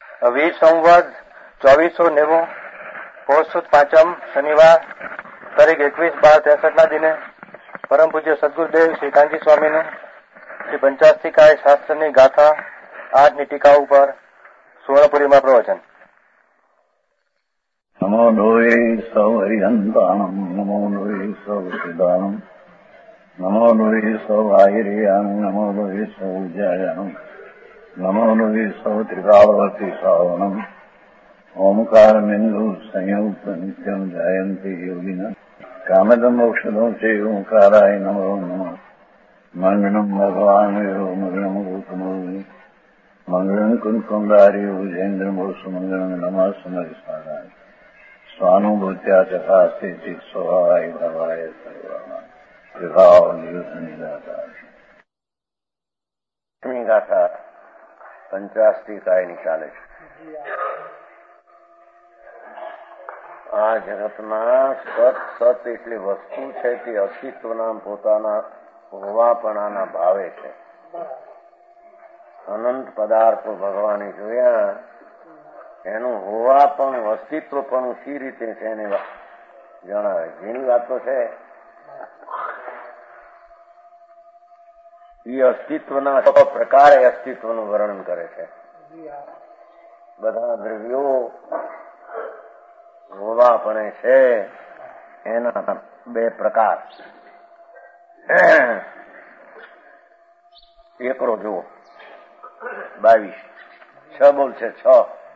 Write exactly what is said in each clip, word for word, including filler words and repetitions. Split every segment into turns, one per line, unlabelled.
વીસ સંવત ચોવીસો નેવું પોષ સુદ પાંચમ શનિવાર તારીખ એકવીસ બાર ત્રેસઠના દિને પરમ પૂજ્ય સદગુરુદેવ શ્રી કાંજી સ્વામીનું શ્રી પંચાસ્તિકાય શાસ્ત્રની ગાથા આજની ટીકા ઉપર સુવર્ણપુરીમાં પ્રવચન.
નમો લોહે સૌ હરિહંતાણમ નમો લોહે સૌ સિદ્ધાણમ નમો લોહે સૌ આયર્યાણમ નમો લોહે સૌ જયાણમ નમો લોહે સૌ ત્રિકાવતી શ્રાવણમ ઓમકાર બિંદુ સંયુક્ત નિત્યમ જયંતિ યોગિના કામદમ મોક્ષદો છે ઓંકારાય નમો નમઃ. મંગળમ ભગવાન મંગળમ ગૌતમો મંગળમ કુંકુંડારી વિજેન્દ્રમો સુમંગળમ નમઃ સમરિસ્મરાય સ્વાનુભૂત્યા ચકાસ્તે સ્વભાવાય ભવાય સર્વમાં વિભાવ નિદાતા. ગાથા પંચાસ્તી કાયની ચાલે છે. આ જગતમાં સત સત એટલી વસ્તુ છે તે અસ્તિત્વના પોતાના હોવાપણાના ભાવે છે. અનંત પદાર્થો ભગવાને જોયા, એનું હોવાપણું અસ્તિત્વપણું સી રીતે છે એને જણાવે. જેની વાતો છે એ અસ્તિત્વના પ્રકારે અસ્તિત્વનું વર્ણન કરે છે. બધા દ્રવ્યો હોવાપણે છે એના બે પ્રકાર. એકડો જુઓ, બાવીસ છ બોલ છે. છ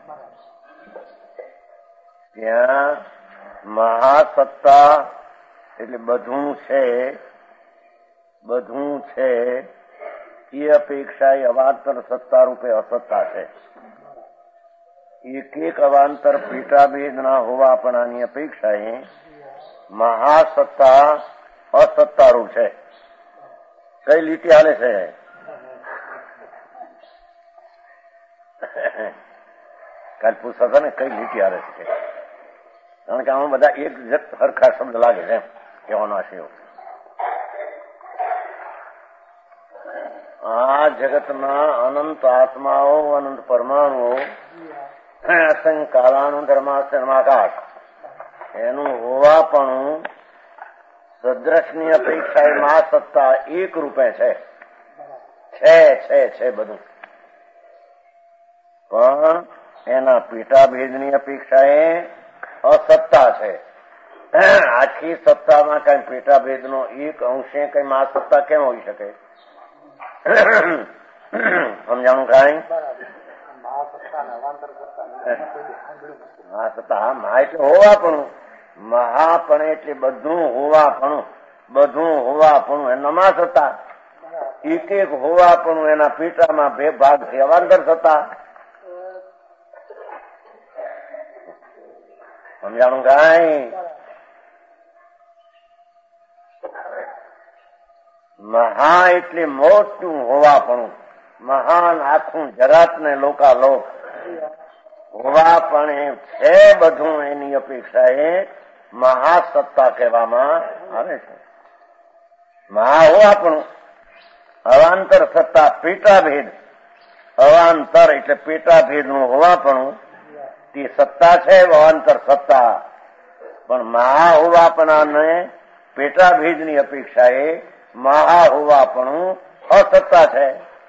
ત્યાં મહાસત્તા એટલે બધું છે, બધું છે એ અપેક્ષા એ અવાંતર સત્તા રૂપે અસત્તા છે. એક એક અવાંતર પેટાભેદના હોવાપણાની અપેક્ષાએ મહાસત્તા અસત્તારૂપ છે. કઈ લીટી હાલે છે? કાલ પૂછતા હતા ને કઈ લીટી હાલે છે, કારણ કે આમાં બધા એક જત સરખા શબ્દ લાગે છે કહેવાનો હશે. આ જગતમાં અનંત આત્માઓ, અનંત પરમાણુઓ, અસંખ્ય કાલાનું ધર્માકાશ, એનું હોવાપણું સદ્રશની અપેક્ષાએ મા સત્તા એક રૂપે છે છે છે છે બધું. પણ એના પેટાભેદની અપેક્ષાએ અસત્તા છે. આખી સત્તામાં કઈ પેટાભેદનો એક અંશે કઈ મા સત્તા કેમ હોઈ શકે? સમજાણું કઈ? મહાસત્તા મહા એટલે હોવાપણું, મહાપણ એટલે બધું હોવાપણું, બધું હોવાપણું એના મહાસત્તા. એક એક હોવાપણું એના પેટામાં બે ભાગ છે અવાંતર સત્તા. સમજાણું કઈ? મહા એટલે મોટું હોવાપણું, મહાન આખું જગત ને લોકાલોક હોવાપણે છે બધું, એની અપેક્ષાએ મહાસત્તા કહેવામાં આવે છે. મહા હોવાપણું, અવાંતર સત્તા પેટાભેદ, અવાંતર એટલે પેટાભેદ નું હોવાપણું તે સત્તા છે, અવાંતર સત્તા. પણ મહા હોવાપણાને પેટાભેદની અપેક્ષાએ મહા હોવાપણું અસત્તા છે.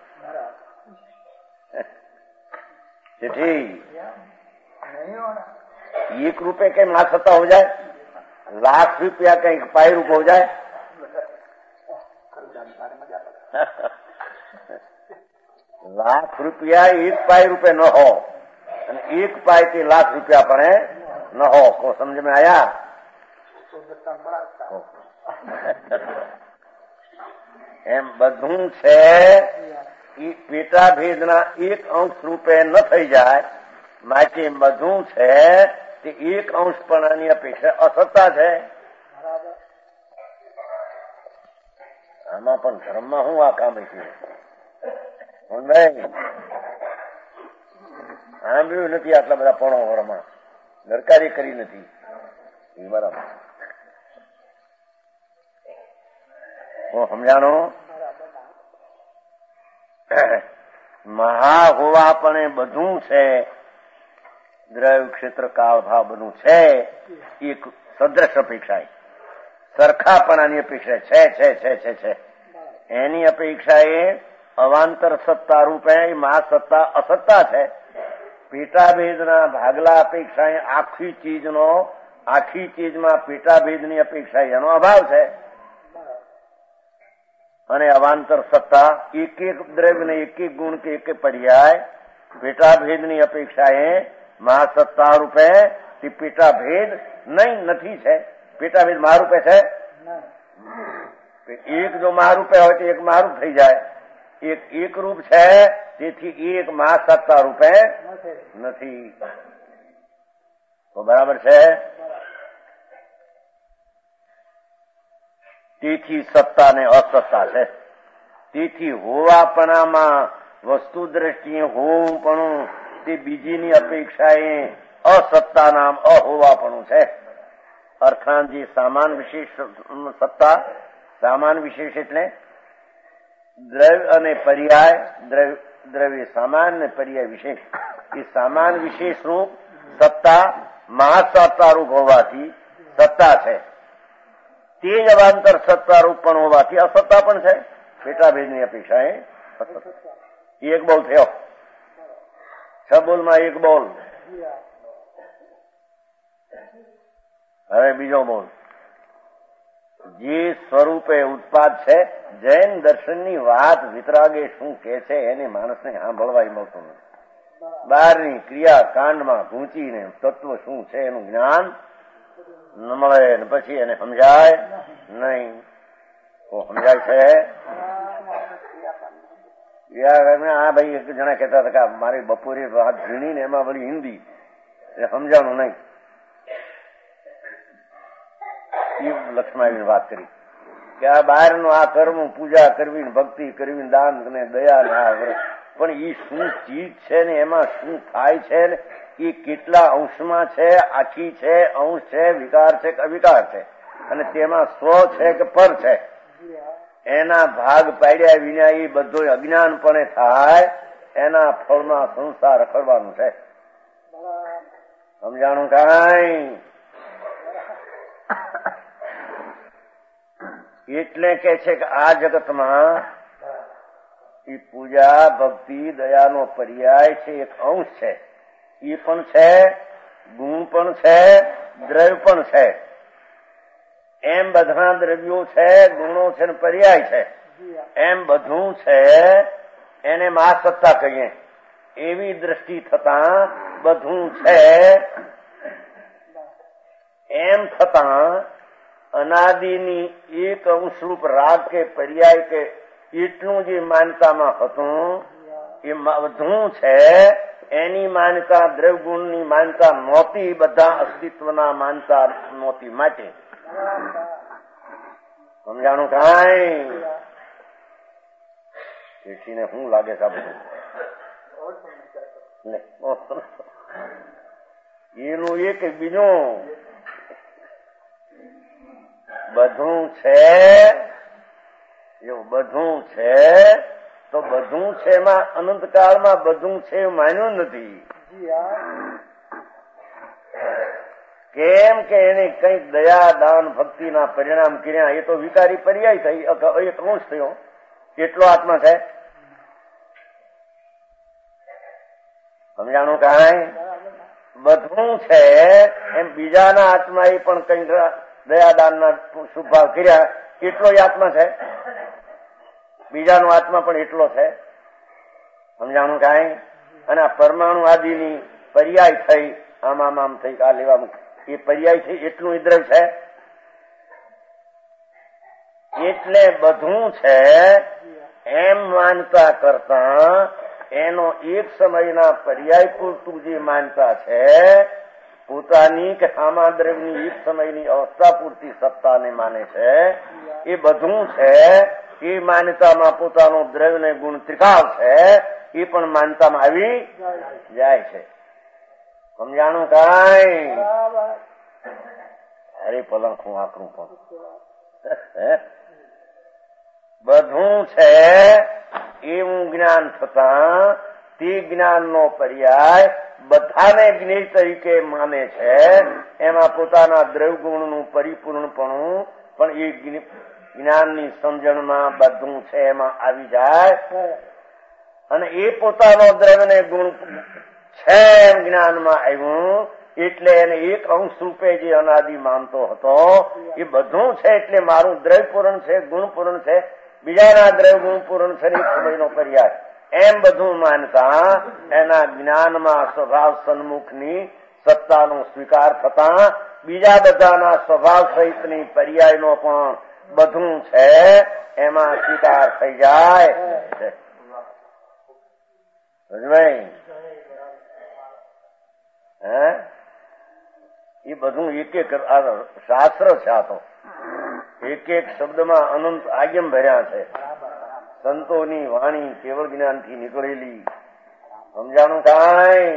एक रुपए के ना सत्ता हो जाए, लाख रुपया कहीं पाई रूप हो जाए. लाख रुपया एक पाई रुपए न हो, एक पाई के लाख रुपया पड़े न हो. को समझ में आया? એમ બધું છે એ પેટાભેદના એક અંશ રૂપે ન થઈ જાય માટે બધું છે તે એક અંશપણાની અપેક્ષા અસત્તા છે. આમાં પણ ધર્મમાં હું આ કામ છે સાંભળ્યું નથી આટલા બધા પણો વરમાં દરકારી કરી નથી. એ બરાબર હું સમજાણો. મહા હોવાપણે બધું છે દ્રવ્ય ક્ષેત્ર કાળ ભાવ બધું છે એક સદ્રશ અપેક્ષા, સરખાપણાની અપેક્ષા છે છે છે છે છે એની અપેક્ષા એ અવાંતર સત્તા રૂપે મા સત્તા અસત્તા છે. પેટાભેદના ભાગલા અપેક્ષા આખી ચીજનો આખી ચીજમાં પેટાભેદની અપેક્ષા એનો અભાવ છે. અને અવાંતર સત્તા એક એક દ્રવ્ય ને એક એક ગુણ કે એક એક પર્યાય પેટાભેદની અપેક્ષા એ મહાસત્તા રૂપે તે પેટાભેદ નહીં નથી છે. પેટાભેદ મહારૂપે છે. એક જો મહારૂપે હોય તો એક મહારૂપ થઈ જાય. એક એક રૂપ છે તેથી એક મહાસત્તા રૂપે નથી. તો બરાબર છે. તેથી સત્તા ને અસત્તા છે. તેથી હોવાપણામાં વસ્તુ દ્રષ્ટિએ હોવું તે બીજીની અપેક્ષાએ અસત્તા નામ અહોવાપણું છે. અર્થાત જે સામાન વિશેષ સત્તા, સામાન વિશેષ એટલે દ્રવ્ય અને પર્યાય, દ્રવ્ય દ્રવ્ય સામાન ને પર્યાય વિશેષ. એ સામાન વિશેષ રૂપ સત્તા મહાસત્તા રૂપ હોવાથી સત્તા છે. તે જ અવાંતર સત્તા રૂપ પણ હોવાથી અસત્તા પણ છે. પેટાભેદની અપેક્ષા એ એક બોલ થયો. છ બોલમાં એક બોલ. હવે બીજો બોલ. જે સ્વરૂપે ઉત્પાદ છે, જૈન દર્શનની વાત વિતરાગે શું કે છે એને માણસને સાંભળવા મળતું નથી. બહારની ક્રિયા કાંડમાં ઘૂંચીને તત્વ શું છે એનું જ્ઞાન ન મળે ને પછી એને સમજાય નહીં. તો સમજાય છે. આ ભાઈ એક જણા કહેતા હતા કે મારી બપોરે વાત ઝીણી ને એમાં બધી હિન્દી એટલે સમજાણું નહીં. લક્ષ્મણ વાત કરી કે આ બહારનું આ કર્મ પૂજા કરવી, ભક્તિ કરવી, દાન ને દયા ને આ પણ એ શું ચીજ છે ને એમાં શું થાય છે ને એ કેટલા અંશમાં છે, આખી છે, અંશ છે, વિકાર છે કે અવિકાર છે, અને તેમાં સ્વ છે કે પર છે, એના ભાગ પાડ્યા વિના એ બધો અજ્ઞાનપણે થાય. એના ફળમાં સંસાર રખડવાનું છે. સમજાણું કાંઈ? એટલે કે છે કે આ જગતમાં એ પૂજા ભક્તિ દયાનો પર્યાય છે, એક અંશ છે. એ પણ છે, ગુણ પણ છે, દ્રવ્ય પણ છે. એમ બધા દ્રવ્યો છે, ગુણો છે ને પર્યાય છે. એમ બધું છે એને મહાસત્તા કહીએ. એવી દ્રષ્ટિ થતા બધું છે એમ થતા અનાદિની એક અંશરૂપ રાગ કે પર્યાય કે એટલું જે માનતામાં હતું એ બધું છે એની માન્યતા દ્રવ્ય ગુણની માન્યતા નહોતી. બધા અસ્તિત્વના માનતા નહોતી માટે. સમજાણું કાંઈ? શેઠીને શું લાગે છે આ બધું? એનું એક બીજું બધું છે એવું બધું છે તો બધું છે એમાં અનંતકાળમાં બધું છે એવું માન્યું નથી. કેમ કે એને કંઈક દયા દાન ભક્તિના પરિણામ કર્યા. એ તો વિકારી પર્યાય થઈ, એક અંશ થયો. કેટલો આત્મા છે? સમજાણું કાંઈ? બધું છે એમ બીજાના આત્મા એ પણ કંઈક દયાદાનના શુભાવ કર્યા. એટલો આત્મા છે. બીજાનો આત્મા પણ એટલો છે. સમજાણું કાંઈ? અને આ પરમાણુ આદિની પર્યાય થઈ, આમ આમ આમ થઈ, આ લેવા એ પર્યાય છે એટલું દ્રવ્ય છે. એટલે બધું છે એમ માનતા કરતા એનો એક સમયના પર્યાય પૂરતું જે માનતા છે પોતાની કે આમા દ્રવ્યની એક સમયની અવસ્થા પૂરતી સત્તાને માને છે. એ બધું છે એ માન્યતામાં પોતાનો દ્રવ્ય ને ગુણ ત્રિકાળ છે એ પણ માનતામાં આવી જાય છે. સમજાણું કાંઈ? અરે પલંગ હું આકરું પણ બધું છે એવું જ્ઞાન થતા તે જ્ઞાનનો પર્યાય બધાને જ્ઞેય તરીકે માને છે, એમાં પોતાના દ્રવ્યગુણનું પરિપૂર્ણપણું પણ એ જ્ઞાનની સમજણમાં બધું છે એમાં આવી જાય, અને એ પોતાનો દ્રવ્યને ગુણ છે એમ જ્ઞાનમાં આવ્યું, એટલે એને એક અંશ રૂપે જે અનાદિ માનતો હતો એ બધું છે, એટલે મારું દ્રવ્ય પૂરણ છે, ગુણ પૂરણ છે, બીજાના દ્રવ્ય ગુણ પૂરણ છે, એક સમયનો પર્યાય એમ બધું માનતા એના જ્ઞાનમાં સ્વભાવ સન્મુખની સત્તાનો સ્વીકાર થતા બીજા બધાના સ્વભાવ સહિતની પર્યાયનો પણ બધું છે એમાં સ્વીકાર થઈ જાય. હે એ બધું એક એક શાસ્ત્ર છે, આ તો એક એક શબ્દમાં અનંત આગમ ભર્યા છે, સંતોની વાણી કેવળ જ્ઞાનથી નીકળેલી. સમજાણું કાંઈ?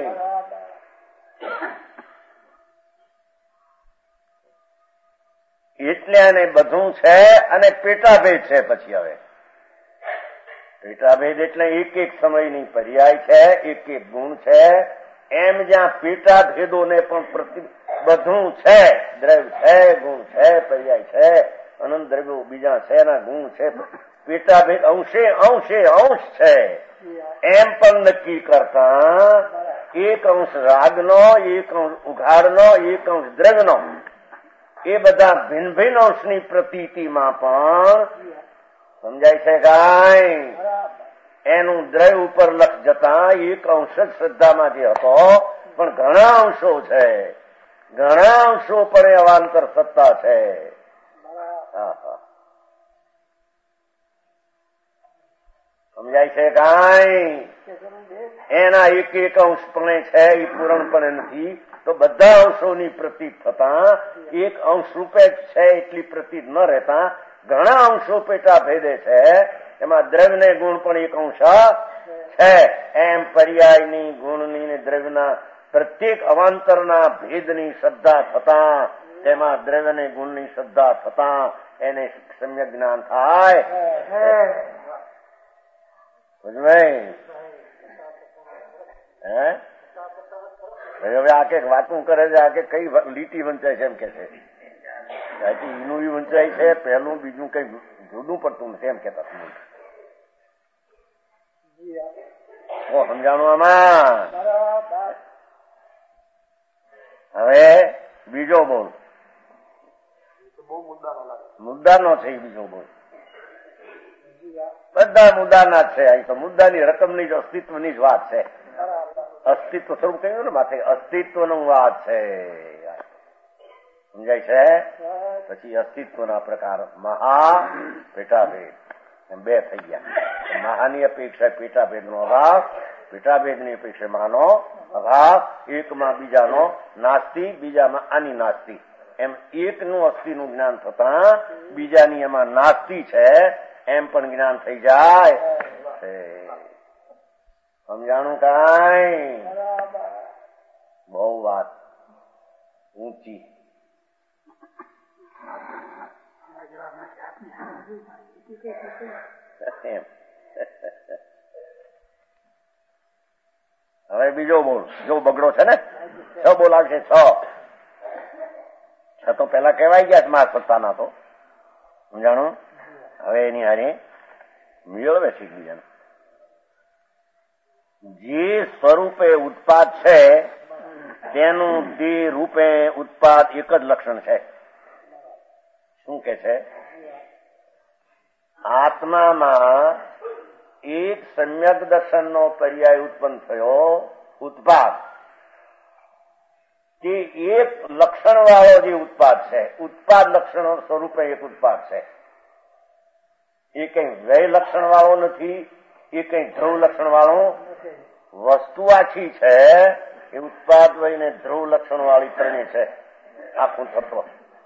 એટલે આને બધું છે અને પેટાભેદ છે. પછી હવે પેટાભેદ એટલે એક એક સમયની પર્યાય છે, એક એક ગુણ છે, એમ જ્યાં પેટાભેદોને પણ પ્રતિ બધું છે, દ્રવ્ય છે, ગુણ છે, પર્યાય છે, અનંત દ્રવ્યો બીજા છે, એના ગુણ છે, પેટાભેદ અંશે અંશે અંશ છે એમ પણ નક્કી કરતા એક અંશ રાગનો, એક અંશ ઉઘાડનો, એક અંશ દ્રવ્યનો, એ બધા ભિન્ન ભિન્ન અંશની પ્રતીતિમાં પણ સમજાય છે કાંઈ? એનું દ્રવ્ય ઉપર લક્ષ જતા એક અંશ જ શ્રદ્ધામાં જે હતો, પણ ઘણા અંશો છે, ઘણા અંશો પણ અવાંતર સત્તા છે. સમજાય છે કાંઈ? એના એક એક અંશ પણ છે એ પૂર્ણપણે નથી, તો બધા અંશોની પ્રતીત થતા એક અંશ રૂપે જ છે એટલી પ્રતીત ન રહેતા ઘણા અંશો પેટા ભેદે છે, એમાં દ્રવ્ય ને ગુણ પણ એક અંશ છે, એમ પર્યાયની ગુણની ને દ્રવ્યના પ્રત્યેક અવાંતરના ભેદની શ્રદ્ધા થતા તેમાં દ્રવ્ય ને ગુણની શ્રદ્ધા થતા એને સમ્યક જ્ઞાન થાય. હવે આ કઈક વાતું કરે છે, આ કે કઈ લીટી વંચાય છે એમ કે છે, એનું વંચાય છે, પહેલું બીજું કઈ જુદું પડતું નથી એમ કેતા સમજાણું આમાં. હવે બીજો બોલ મુદ્દાનો છે, બીજો બોલ બધા મુદ્દાના જ છે. અહીં તો મુદ્દાની રકમની જ અસ્તિત્વની જ વાત છે, અસ્તિત્વ સ્વરૂપ કહ્યું ને માથે અસ્તિત્વનો વાત છે, સમજાય છે? પછી અસ્તિત્વના પ્રકાર મહા પેટાભેદ એમ બે થઈ ગયા. મહાની અપેક્ષા પેટાભેદનો અભાવ, પેટાભેદની અપેક્ષા મહાનો અભાવ, એકમાં બીજાનો નાસ્તિ, બીજામાં આની નાસ્તિ, એમ એકનું અસ્થિનું જ્ઞાન થતા બીજાની એમાં નાસ્તિ છે એમ પણ જ્ઞાન થઈ જાય. સમજાણું કાંઈ? બહુ વાત ઊંચી. હવે બીજો બોલ, જો બગડો છે ને, છ બોલ આવશે, છ છ તો પેલા કહેવાય ગયા મા સત્તાના તો સમજાણું. હવે એની હારે મેળવે છે બીજાને જે સ્વરૂપે ઉત્પાદ છે તેનું તે રૂપે ઉત્પાદ એક જ લક્ષણ છે. શું કે છે? આત્મામાં એક સમ્યક દર્શનનો પર્યાય ઉત્પન્ન થયો ઉત્પાદ, તે એક લક્ષણ વાળો જે ઉત્પાદ છે, ઉત્પાદ લક્ષણો સ્વરૂપે એક ઉત્પાદ છે. એ કઈ વ્યય લક્ષણ વાળો નથી, એ કઈ ધ્રુવ લક્ષણ વાળો વસ્તુ આખી છે, એ ઉત્પાદ વયને ધ્રુવ લક્ષણ વાળી ત્રણેય છે આખું તત્વ.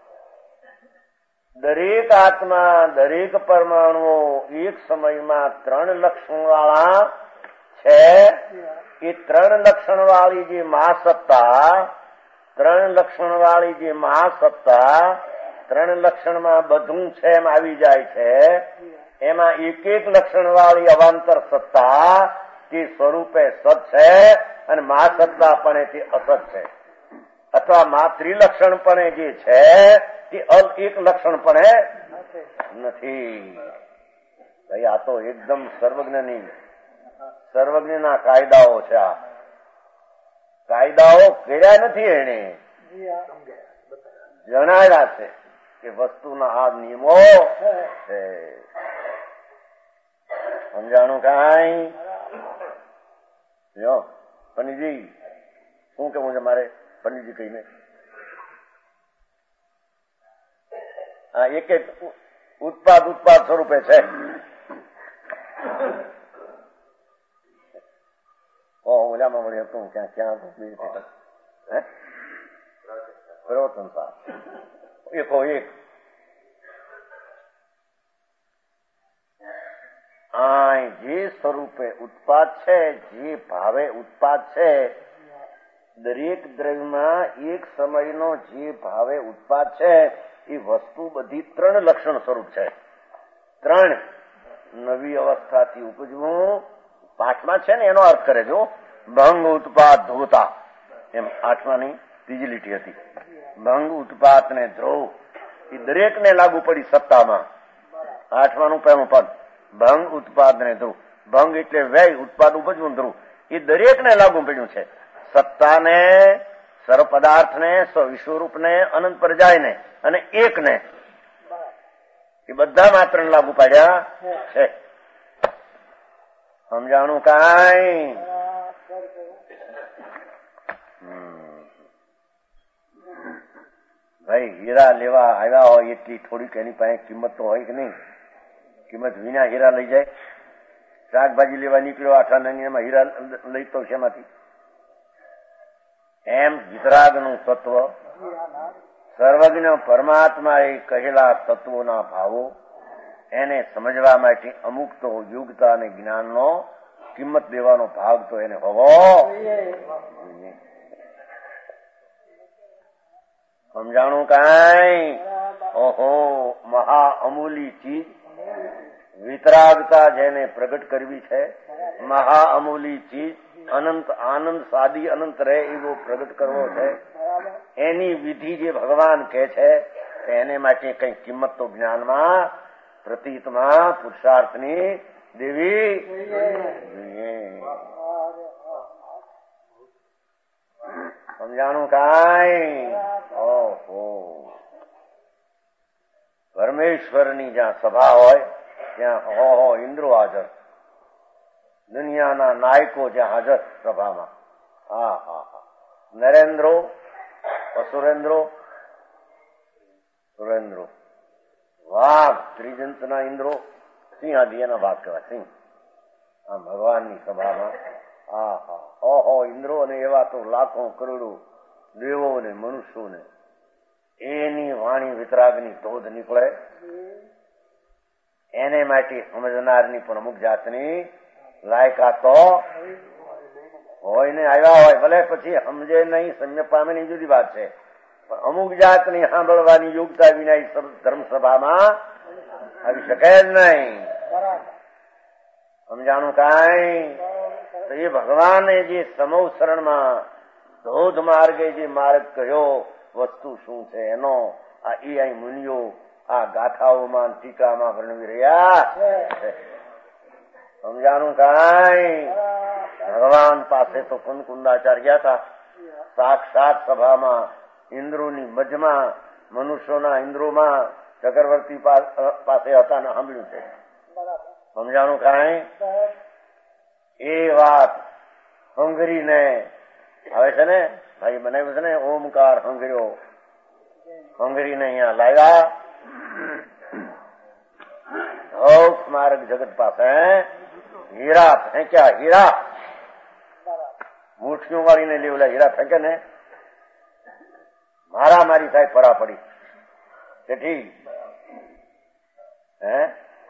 દરેક આત્મા, દરેક પરમાણુઓ એક સમયમાં ત્રણ લક્ષણ વાળા છે. એ ત્રણ લક્ષણ વાળી જે મહાસત્તા, ત્રણ લક્ષણ વાળી જે મહાસત્તા ત્રણ લક્ષણમાં બધું છે એમ આવી જાય છે. એમાં એક એક લક્ષણ વાળી અવાંતર સત્તા તે સ્વરૂપે સત છે અને મા સત્તાપણે તે અસત છે, અથવા મા ત્રિલક્ષણપણે જે છે તે અલ એક લક્ષણપણે નથી. ભાઈ આ તો એકદમ સર્વજ્ઞની સર્વજ્ઞના કાયદાઓ છે. આ કાયદાઓ કર્યા નથી, એને જણાવ્યા છે કે વસ્તુના આ નિયમો છે. સમજાણું કાંઈ? જો પંડિતજી શું કેવું છે મારે? પંડિતજી કહીને આ એક એક ઉત્પાદ ઉત્પાદ સ્વરૂપે છે. ઓલામાં વળી હતું ક્યાં ક્યાં હે પ્રવર્તન સાર એકો એક આ જે સ્વરૂપે ઉત્પાદ છે, જે ભાવે ઉત્પાદ છે, દરેક દ્રવ્યમાં એક સમયનો જે ભાવે ઉત્પાદ છે એ વસ્તુ બધી ત્રણ લક્ષણ સ્વરૂપ છે. ત્રણ નવી અવસ્થાથી ઉપજવું, પાઠમાં છે ને એનો અર્થ કરે જો ભંગ ઉત્પાદ ધ્રુવતા, એમ આઠમાની ત્રીજી લીટી હતી. ભંગ ઉત્પાદ ને ધ્રુવ એ દરેકને લાગુ પડી સત્તામાં. આઠમાનું પહેલું પદ ભંગ ઉત્પાદ ને ધ્રુવ. ભંગ એટલે વ્યય, ઉત્પાદ ઉપજવું, ધ્રુવ એ દરેકને લાગુ પડ્યું છે. સત્તાને, સર્વ પદાર્થને, વિશ્વરૂપને, અનંત પ્રજાયને અને એકને એ બધા માત્ર લાગુ પાડ્યા છે. સમજાણું કાંઈ? ભાઈ હીરા લેવા આવ્યા હોય એટલી થોડીક એની પાસે કિંમત તો હોય કે નહીં? કિંમત વિના હીરા લઈ જાય? શાકભાજી લેવા નીકળ્યો આઠા નાની હીરા લઈ તો શેમાંથી? એમ વિતરાગનું તત્વ, સર્વજ્ઞ પરમાત્મા એ કહેલા તત્વોના ભાવો એને સમજવા માટે અમુક તો યોગ્યતા અને જ્ઞાનનો કિંમત દેવાનો ભાગ તો એને હોવો. સમજાણું કાંઈ? ઓહો, મહા અમૂલી ચીજ વિતરાગતા જેને પ્રગટ કરવી છે, મહા અમૂલી ચીજ અનંત આનંદ સાદી અનંત રહે એવો પ્રગટ કરવો છે. એની વિધિ જે ભગવાન કહે છે એને માટે કઈ કિંમત તો જ્ઞાનમાં, પ્રતીતમાં, પુરુષાર્થની દેવી જોઈએ. સમજાણું કાંઈ? ઓહો, પરમેશ્વરની જ્યાં સભા હોય ત્યાં હો હો ઇન્દ્રો હાજર, દુનિયાના નાયકો જ્યાં હાજર સભામાં. હા હા હા, નરેન્દ્રો, અસુરેન્દ્રો, સુરેન્દ્રો, વાઘ, ત્રિજંતના ઇન્દ્રો, સિંહ આદિ એના વાઘ કહેવાય, સિંહ. આ ભગવાનની સભામાં હા હા ઓહો ઇન્દ્રો અને એવા તો લાખો કરોડો દેવો ને મનુષ્યો ને એની વાણી વિતરાગની ધોધ નીકળે. એને માટે સમજનારની પણ અમુક જાતની લાયકાત તો હોય ને આવ્યા હોય, ભલે પછી સમજે નહીં, સમજ પામે નહીં, જુદી વાત છે, પણ અમુક જાતની સાંભળવાની યોગ્યતા વિના ધર્મસભામાં આવી શકે જ નહીં. સમજાણું કાંઈ? તો એ ભગવાને જે સમવસરણમાં ધોધ માર્ગે જે માર્ગ કહ્યો, વસ્તુ શું છે એનો આ એ અહીં મુનિઓ આ ગાથાઓમાં ટીકામાં વર્ણવી રહ્યા. સમજાણું કાંઈ? ભગવાન પાસે તો કુંદકુંદાચાર્ય ગયા હતા, સાક્ષાત સભામાં ઇન્દ્રોની મજમાં, મનુષ્યોના ઇન્દ્રોમાં ચક્રવર્તી પાસે હતા ને સાંભળ્યું છે. સમજાણું કાંઈ? એ વાત હંગરીને હવે છે ને ભાઈ બનાવ્યું છે ને ઓમકાર હંગર્યો, હંગરીને અહીંયા લાવ્યા હૌ સ્મારક જગત પાસે હીરા ફેંક્યા. હીરા મુઠ્ઠીઓ વાળીને લેવલા હીરા ફેંકે ને મારા મારી સાહેબ ફરા પડી તેથી હે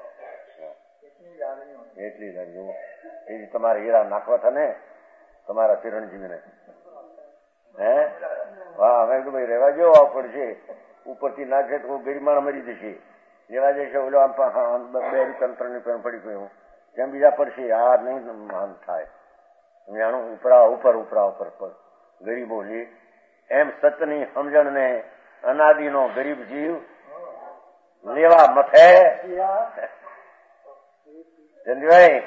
એટલી લાગ્યું એ તમારે હીરા નાખવા હતા ને તમારા ચિરંજીવીને. હે હા, મેં કીધું ભાઈ રેવા જેવો આવ પડશે, ઉપરથી નાખે તો ગરિમાણ મરી જશે. રેવા જશે ઓલો આમ બે રૂપિયા ત્રણ રૂપિયા પડી ગયું કેમ બીજા પડશે આ નહીં માન થાય જાણું ઉપરા ઉપર ઉપરા ઉપર પર ગરીબો લે એમ સતની સમજણ ને અનાદિનો ગરીબ જીવ લેવા મથે ચંદીભાઈ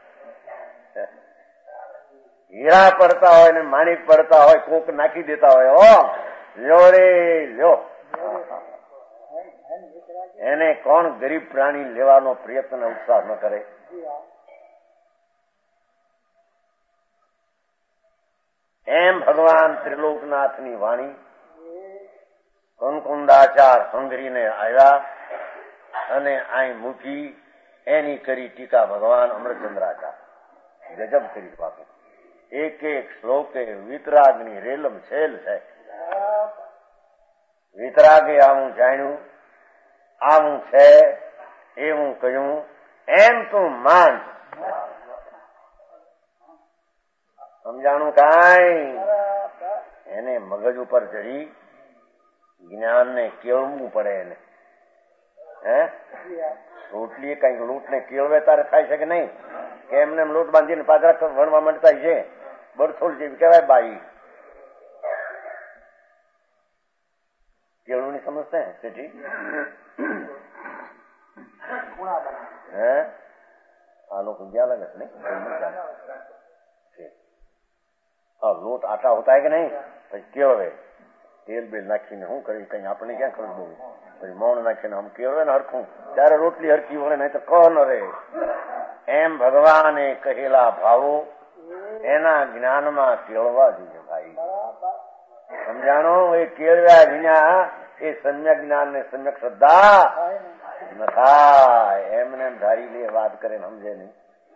હીરા પડતા હોય ને માણિક પડતા હોય કોક નાખી દેતા હોય ઓ લ્યો રે લ્યો એને કોણ ગરીબ પ્રાણી લેવાનો પ્રયત્ન ઉત્સાહ ન કરે? એમ ભગવાન ત્રિલોકનાથની વાણી કંકુંદાચાર હંગરીને આવ્યા અને અહીં મૂકી એની કરી ટીકા ભગવાન અમરચંદ્રાચાર્ય ગજબ કરી બાપુ. એક એક શ્લોકે વિતરાગની રેલમ છેલ છે. વિતરાગે આવું જાણ્યું, આવું છે એવું કહ્યું, એમ તું માન. સમજાણું કાંઈ? એને મગજ ઉપર ચડી જ્ઞાનને કેળવું પડે. એને હે રોટલી કઈક લૂંટ ને કેળવે તારે થાય છે કે નહીં? કે એમને લૂંટ બાંધીને પાદરા વણવા માંડતા છે. બરથોડ જેવી કહેવાય બાઈ. કેળવું ની સમજતા સેઠી? હે આ લોકો ગયા લાગે છે નહીં? લોટ આટા હોતા હે કે નહીં? પછી કેળવે તેલ બેલ નાખીને શું કરી કઈ આપણે ક્યાં ખબર બહુ પછી મૌન નાખીને આમ કેળવે ને હરખું ત્યારે રોટલી હરખી વળે નહીં તો ક ન રહે. એમ ભગવાને કહેલા ભાવો એના જ્ઞાનમાં કેળવા જોઈએ ભાઈ. સમજાણો? એ કેળવ્યા વિના એ સમ્યક જ્ઞાન ને સમ્યક શ્રદ્ધા ન થાય. એમને એમ ધારી લે વાત કરે સમજે નહીં.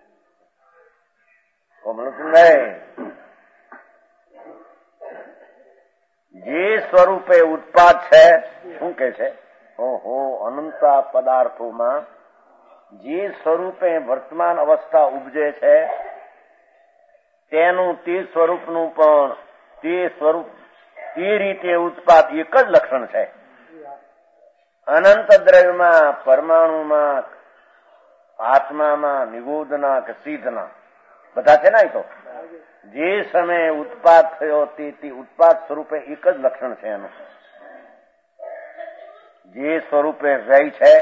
કોમલું નહીં. જે સ્વરૂપે ઉત્પાદ છે શું કે છે? ઓહો અનંતા પદાર્થોમાં જે સ્વરૂપે વર્તમાન અવસ્થા ઉપજે છે તેનું તે સ્વરૂપનું પણ તે સ્વરૂપ તે રીતે ઉત્પાદ એક જ લક્ષણ છે. અનંત દ્રવ્યમાં, પરમાણુમાં, આત્મામાં, નિગોદના કે સિદ્ધના બધા છે ને. તો જે સમયે ઉત્પાદ થયો તે ઉત્પાદ સ્વરૂપે એક જ લક્ષણ છે એનું. જે સ્વરૂપે વ્યય છે,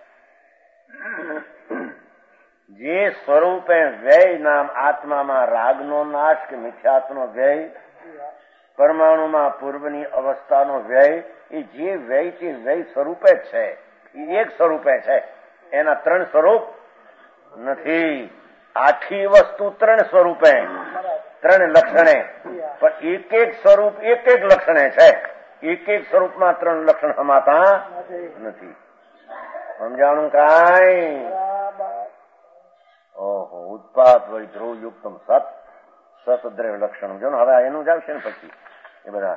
જે સ્વરૂપે વ્યય નામ આત્મામાં રાગનો નાશ કે મિથ્યાત્વનો વ્યય, પરમાણુમાં પૂર્વની અવસ્થાનો વ્યય, એ જે વ્યય છે વ્યય સ્વરૂપે જ છે. એ એક સ્વરૂપે છે. એના ત્રણ સ્વરૂપ નથી. આખી વસ્તુ ત્રણ સ્વરૂપે ત્રણ લક્ષણે, પણ એક એક સ્વરૂપ એક એક લક્ષણે છે. એક એક સ્વરૂપમાં ત્રણ લક્ષણ સમાતા નથી. સમજાણું કાંઈ? ઓહો ઉત્પાદ વળી ધ્રુવ યુક્તમ સત સત દ્રવ્ય લક્ષણ. જો ને હવે એનું જ આવશે ને પછી એ બધા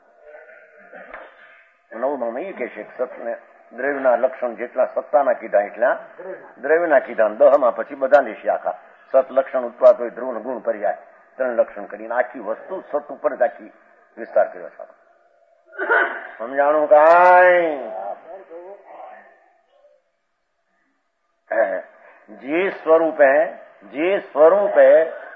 નવમાં એ કે છે સત ને દ્રવ્યના લક્ષણ જેટલા સત્તાના કીધા એટલા દ્રવ્યના કીધા. દહમાં પછી બધા લેશે આખા. સત લક્ષણ ઉત્પાદ હોય ધ્રુવ ગુણ પર્યાય ત્રણ લક્ષણ કરીને આખી વસ્તુ સત ઉપર જ આખી વિસ્તાર કર્યો છે. સમજાણું કાંઈ? જે સ્વરૂપે જે સ્વરૂપે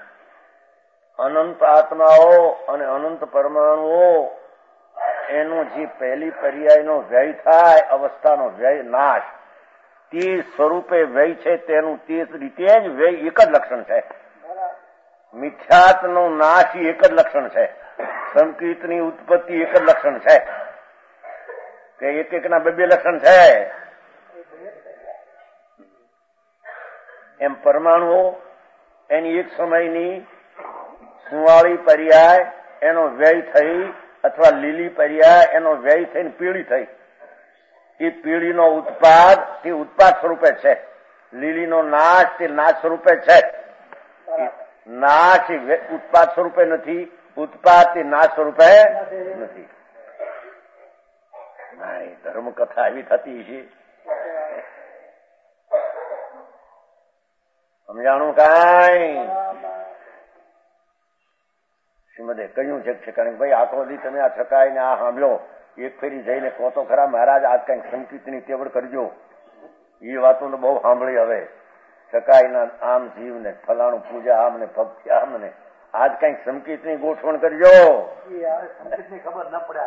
અનંત આત્માઓ અને અનંત પરમાણુઓ એનો જે પહેલી પર્યાયનો વ્યય થાય અવસ્થાનો વ્યય નાશ, તે સ્વરૂપે વ્યય છે તેનું તે રીતે જ વ્યય એક જ લક્ષણ છે. મિથ્યાત્વનો નાશ એક જ લક્ષણ છે. સંકિતની ઉત્પત્તિ એક જ લક્ષણ છે. કે એક એક ના બે બે લક્ષણ છે. એમ પરમાણુઓ એની એક સમયની સુવાળી પર્યાય એનો વ્યય થઈ અથવા લીલી પર્યાય એનો વ્યય થઈને પીળી થઈ. એ પીળીનો ઉત્પાદ તે ઉત્પાદ સ્વરૂપે છે. લીલીનો નાશ તે નાશ સ્વરૂપે છે. નાશ ઉત્પાદ સ્વરૂપે નથી. ઉત્પાદ તે નાશ સ્વરૂપે નથી. ધર્મ કથા એવી થતી છે. સમજાણું કાંઈ? શ્રીમદે કહ્યું છે કારણ કે ભાઈ આખો દી તમે આ છકાઈને આ સાંભળ્યો એક ફેરી જઈને કહો તો ખરા મહારાજ આજ કઈક સંકિતની તેવડ કરજો. એ વાતો તો બહુ સાંભળી. હવે સકાઈના આમ જીવ ને ફલાણું પૂજા આમ ને ભક્તિ આમ ને આજ કઈક સંકિત ની ગોઠવણ કરજો
ખબર ન પડે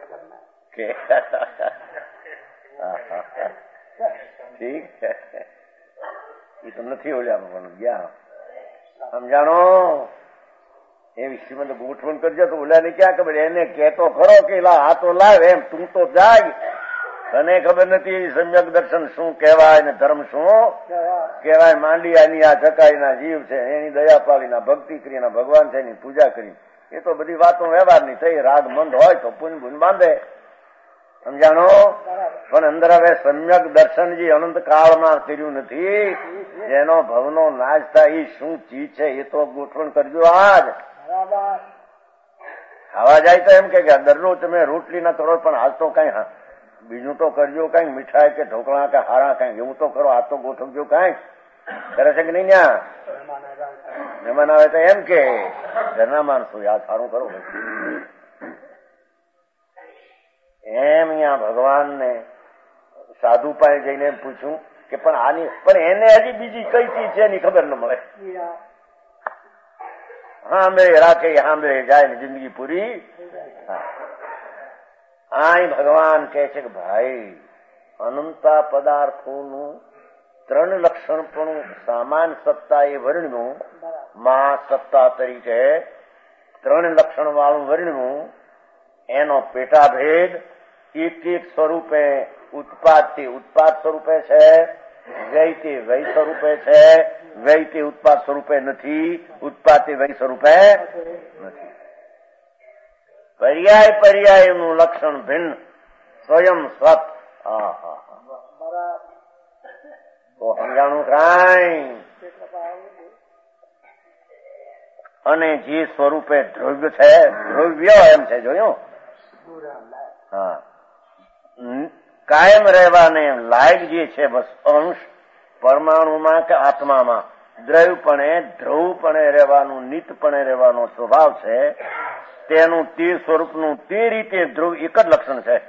ઠીક છે એ તો નથી ઓલ્યા પણ ગયા સમજાણો એવી શ્રીમંત ગોઠવણ કરજો તો ઓલાને ક્યાં ખબર એને કેતો ખરો કે લા આ તો લાવ એમ તું તો જાય તને ખબર નથી સમ્યક દર્શન શું કહેવાય ને ધર્મ શું કહેવાય. માંડિયાની આ ચકાઈના જીવ છે એની દયાપાળીના ભક્તિ કરીને ભગવાન છે એની પૂજા કરી એ તો બધી વાતો વ્યવહારની થઈ. રાગ મંદ હોય તો પુન પુન બાંધે સમજાણો. પણ અંદર હવે સમ્યક દર્શન જે અનંત કાળમાં કર્યું નથી જેનો ભવનો નાશ થાય એ શું ચીજ છે એ તો ગોઠવણ કરજો. આજ ખાવા જાય તો એમ કે દરરોજ તમે રોટલી ના કરો પણ આજ તો કઈ બીજું તો કરજો કઈ મીઠાઈ કે ઢોકળા કે હારા કઈ એવું તો કરો. આ તો ગોઠવજો કઈ કરે છે કે નહીં. ત્યાં મહેમાન આવે તો એમ કે ઘરના માણસો યાદ સારું કરો એમ. અહીંયા ભગવાન ને સાધુ પાસે જઈને એમ પૂછ્યું કે પણ આની પણ એને હજી બીજી કઈ ચીજ છે એની ખબર ન મળે. સાંભળે રાખે સાંભળે જાય ને જિંદગી પૂરી. આ ભગવાન કહે છે કે ભાઈ અનંતા પદાર્થોનું ત્રણ લક્ષણ પણ સામાન સત્તા એ વર્ણ્યું મહાસત્તા તરીકે ત્રણ લક્ષણ વાળું વર્ણ્યું. એનો પેટાભેદ એક એક સ્વરૂપે ઉત્પાદ થી ઉત્પાદ સ્વરૂપે છે, વ્યય થી વ્યય સ્વરૂપે છે, વ્યય થી ઉત્પાદ સ્વરૂપે નથી, ઉત્પાદ થી વ્યય સ્વરૂપે નથી. પર્યાય પર્યાયનું લક્ષણ ભિન્ન સ્વયં સત. તો સમજાણું કાંઈ. અને જે સ્વરૂપે દ્રવ્ય છે દ્રવ્ય એમ છે જોયું. હા કાયમ રહેવાને લાયક જે છે બસ અંશ પરમાણુમાં કે આત્મામાં દ્રવ્યપણે ધ્રુવપણે રહેવાનું નિતપણે રહેવાનો સ્વભાવ છે. તેનું તે સ્વરૂપનું તે રીતે ધ્રુવ એક જ લક્ષણ છે.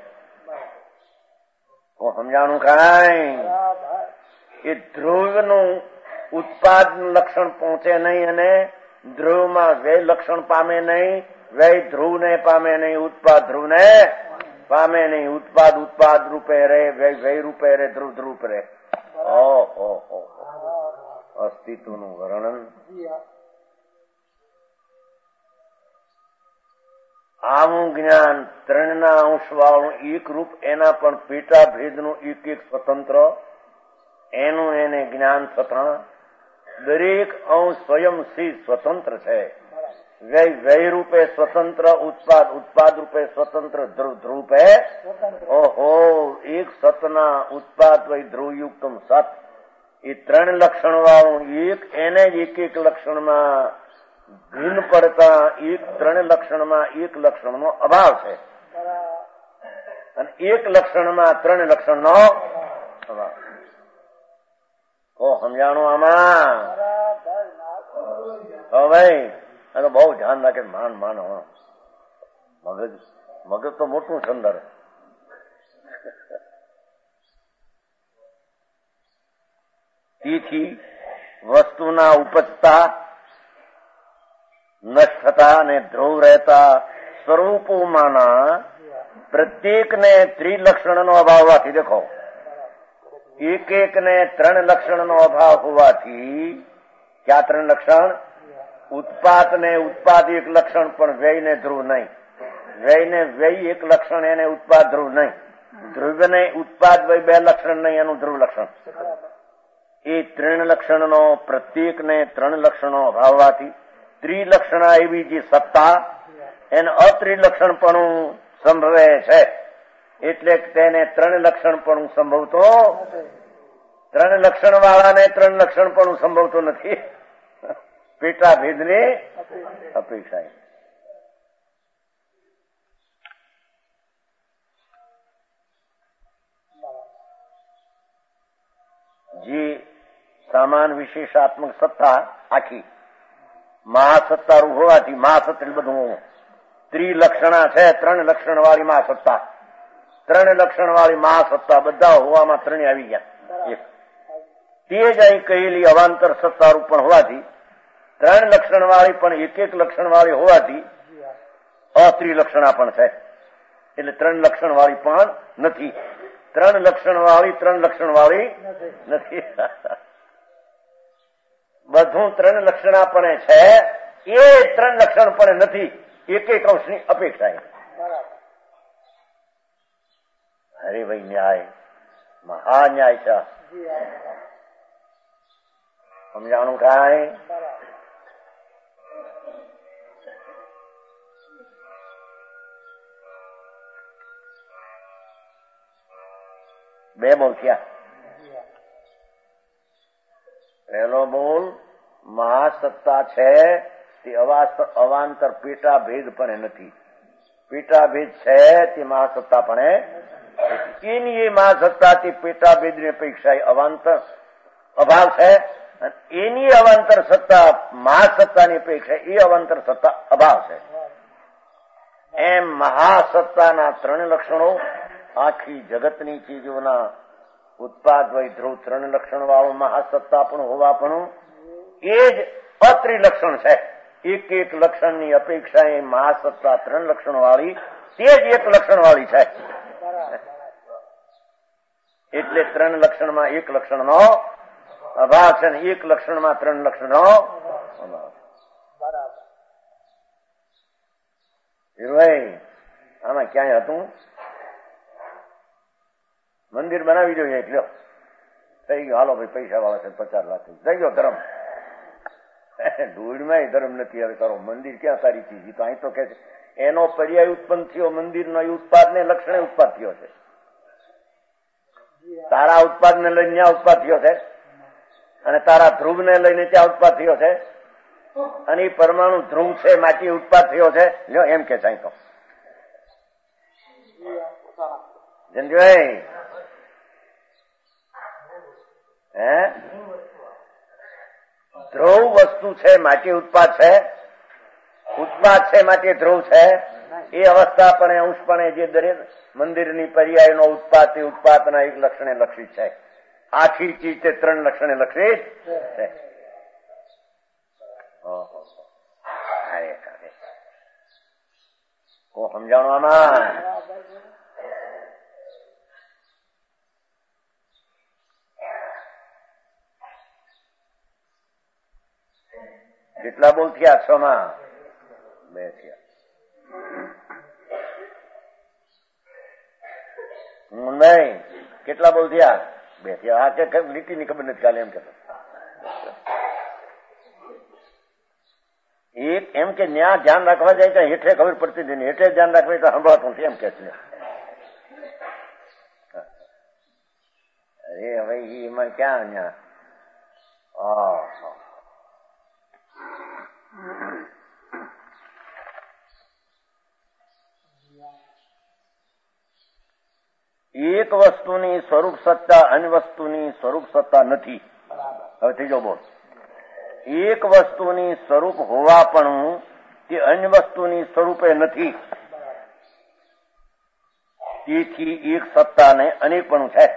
તો સમજાણું કાંઈ. એ ધ્રુવનું ઉત્પાદ લક્ષણ પહોંચે નહીં અને ધ્રુવમાં વ્યય લક્ષણ પામે નહીં, વ્યય ધ્રુવને પામે નહીં, ઉત્પાદ ધ્રુવને પામે નહીં. ઉત્પાદ ઉત્પાદ રૂપે રહે, વ્યય વ્યય રૂપે રહે, ધ્રુવ ધ્રુવ રહે. ઓહો અસ્તિત્વનું વર્ણન. આવું જ્ઞાન ત્રણના અંશ વાળું એક રૂપ એના પણ પેટા ભેદનું એક એક સ્વતંત્ર એનું એને જ્ઞાન થતા દરેક અંશ સ્વયંથી સ્વતંત્ર છે. વ્યય વ્યય રૂપે સ્વતંત્ર, ઉત્પાદ ઉત્પાદ રૂપે સ્વતંત્ર, ધ્રુવ ધ્રુપે ઓહો એક સતના ઉત્પાદ વય ધ્રુવયુક્તમ સત. એ ત્રણ લક્ષણ વાળું એક એને જ એક એક લક્ષણમાં ભિન્ન પડતા એક ત્રણ લક્ષણમાં એક લક્ષણનો અભાવ છે અને એક લક્ષણમાં ત્રણ લક્ષણનો અભાવ. ઓ સમજાણું આમાં. હવે આ તો બહુ ધ્યાન રાખે. માન માન મગજ મગજ તો મોટું સુંદર. તેથી વસ્તુના ઉપજતા નષ્ટ થતા અને ધ્રુવ રહેતા સ્વરૂપોમાંના પ્રત્યેકને ત્રિલક્ષણનો અભાવ હોવાથી દેખો એક એક ને ત્રણ લક્ષણનો અભાવ હોવાથી ક્યાં ત્રણ લક્ષણ? ઉત્પાદ ને ઉત્પાદ એક લક્ષણ પણ વ્યય ને ધ્રુવ નહીં. વ્યય ને વ્યય એક લક્ષણ એને ઉત્પાદ ધ્રુવ નહીં. ધ્રુવ ને ઉત્પાદ વય બે લક્ષણ નહીં એનું ધ્રુવ લક્ષણ. એ ત્રણ લક્ષણનો પ્રત્યેક ને ત્રણ લક્ષણો અભાવ હોવાથી ત્રિલક્ષણા એવી જે સત્તા એને અત્રિલક્ષણપણું સંભવે છે. એટલે તેને ત્રણ લક્ષણપણું સંભવતો ત્રણ લક્ષણ વાળાને ત્રણ લક્ષણપણું સંભવતો નથી. પેટા ભેદની અપેક્ષા. જે સામાન વિશેષાત્મક સત્તા આખી મહાસત્તારૂપ હોવાથી મહાસત્તા બધું ત્રિલક્ષણા છે. ત્રણ લક્ષણ વાળી મહાસત્તા, ત્રણ લક્ષણ વાળી મહાસત્તા બધા હોવામાં ત્રણે આવી ગયા. એક તે જ અહીં કહેલી અવાંતર સત્તારૂપ પણ હોવાથી, ત્રણ લક્ષણ વાળી પણ એક એક લક્ષણ વાળી હોવાથી અત્રિલક્ષણા પણ છે. એટલે ત્રણ લક્ષણ વાળી પણ નથી. ત્રણ લક્ષણ વાળી ત્રણ લક્ષણ વાળી નથી. બધું ત્રણ લક્ષણાપણે છે, એ ત્રણ લક્ષણ પણ નથી એક એક અંશની અપેક્ષા. અરે ભાઈ ન્યાય મહાન્યાય છે. સમજાણું કાંઈ? બે બોલ થયા. પહેલો બોલ મહાસત્તા છે તે અવાંતર પેટા ભેદ પણ નથી. પેટા ભેદ છે તે મહાસત્તા પણ એની એ મહાસત્તાથી પેટા ભેદની અપેક્ષા અવાંતર અભાવ છે. એની અવાંતર સત્તા મહાસત્તાની અપેક્ષા એ અવાંતર સત્તા અભાવ છે. એમ મહાસત્તાના ત્રણ લક્ષણો આખી જગતની ચીજોના ઉત્પાદ વય ધ્રુવ ત્રણ લક્ષણ વાળું મહાસત્તા પણ હોવા પણ એ જ અત્રિલક્ષણ છે. એક એક લક્ષણની અપેક્ષા એ મહાસત્તા ત્રણ લક્ષણ વાળી તે જ એક લક્ષણ વાળી છે. એટલે ત્રણ લક્ષણમાં એક લક્ષણનો અભાવ છે ને એક લક્ષણમાં ત્રણ લક્ષણનો અભાવ. ભાઈ આમાં ક્યાંય હતું? મંદિર બનાવી જોઈએ એટલે થઈ ગયો. હાલો ભાઈ પૈસા વાળા છે પચાસ લાખ થઈ ગયો ધર્મ. ધૂળમાં ધર્મ નથી. હવે તારો મંદિર ક્યાં સારી ચીજ? તો અહીં તો કે એનો પર્યાય ઉત્પન્ન થયો, મંદિરનો ઉત્પાદ ને લક્ષણે ઉત્પાદ થયો છે. તારા ઉત્પાદ ને લઈને ત્યાં ઉત્પાદ થયો છે અને તારા ધ્રુવ ને લઈને ત્યાં ઉત્પાદ થયો છે અને એ પરમાણુ ધ્રુવ છે માટી ઉત્પાદ થયો છે. લ્યો એમ કે સાઈ તો જનજીભાઈ હે ધ્રુવ વસ્તુ છે માટી ઉત્પાદ છે, ઉત્પાદ છે માટે ધ્રુવ છે. એ અવસ્થા પણ અંશપણે જે દરેક મંદિરની પર્યાયનો ઉત્પાદ તે ઉત્પાદના એક લક્ષણે લક્ષિત છે. આખી ચીજ તે ત્રણ લક્ષણે લક્ષિત છે. કો સમજાણવામાં કેટલા બોલ થયા? છ માં બે થયા. નહીં કેટલા બોલ થયા? બે થયા. આ કે લીટીની ખબર નથી કાલે એમ કેતો. એક એમ કે ન્યા ધ્યાન રાખવા જાય તો હેઠે ખબર પડતી હતી, હેઠે ધ્યાન રાખવા તો સંભળાતું એમ કે છે. અરે હવે એમાં ક્યાં ન્યા એક વસ્તુની સ્વરૂપ સત્તા અન્ય વસ્તુની સ્વરૂપ સત્તા નથી. હવે ત્રીજો બોલ. એક વસ્તુની સ્વરૂપ હોવા પણ તે અન્ય વસ્તુની સ્વરૂપે નથી. તેથી એક સત્તાને અનેકપણું છે.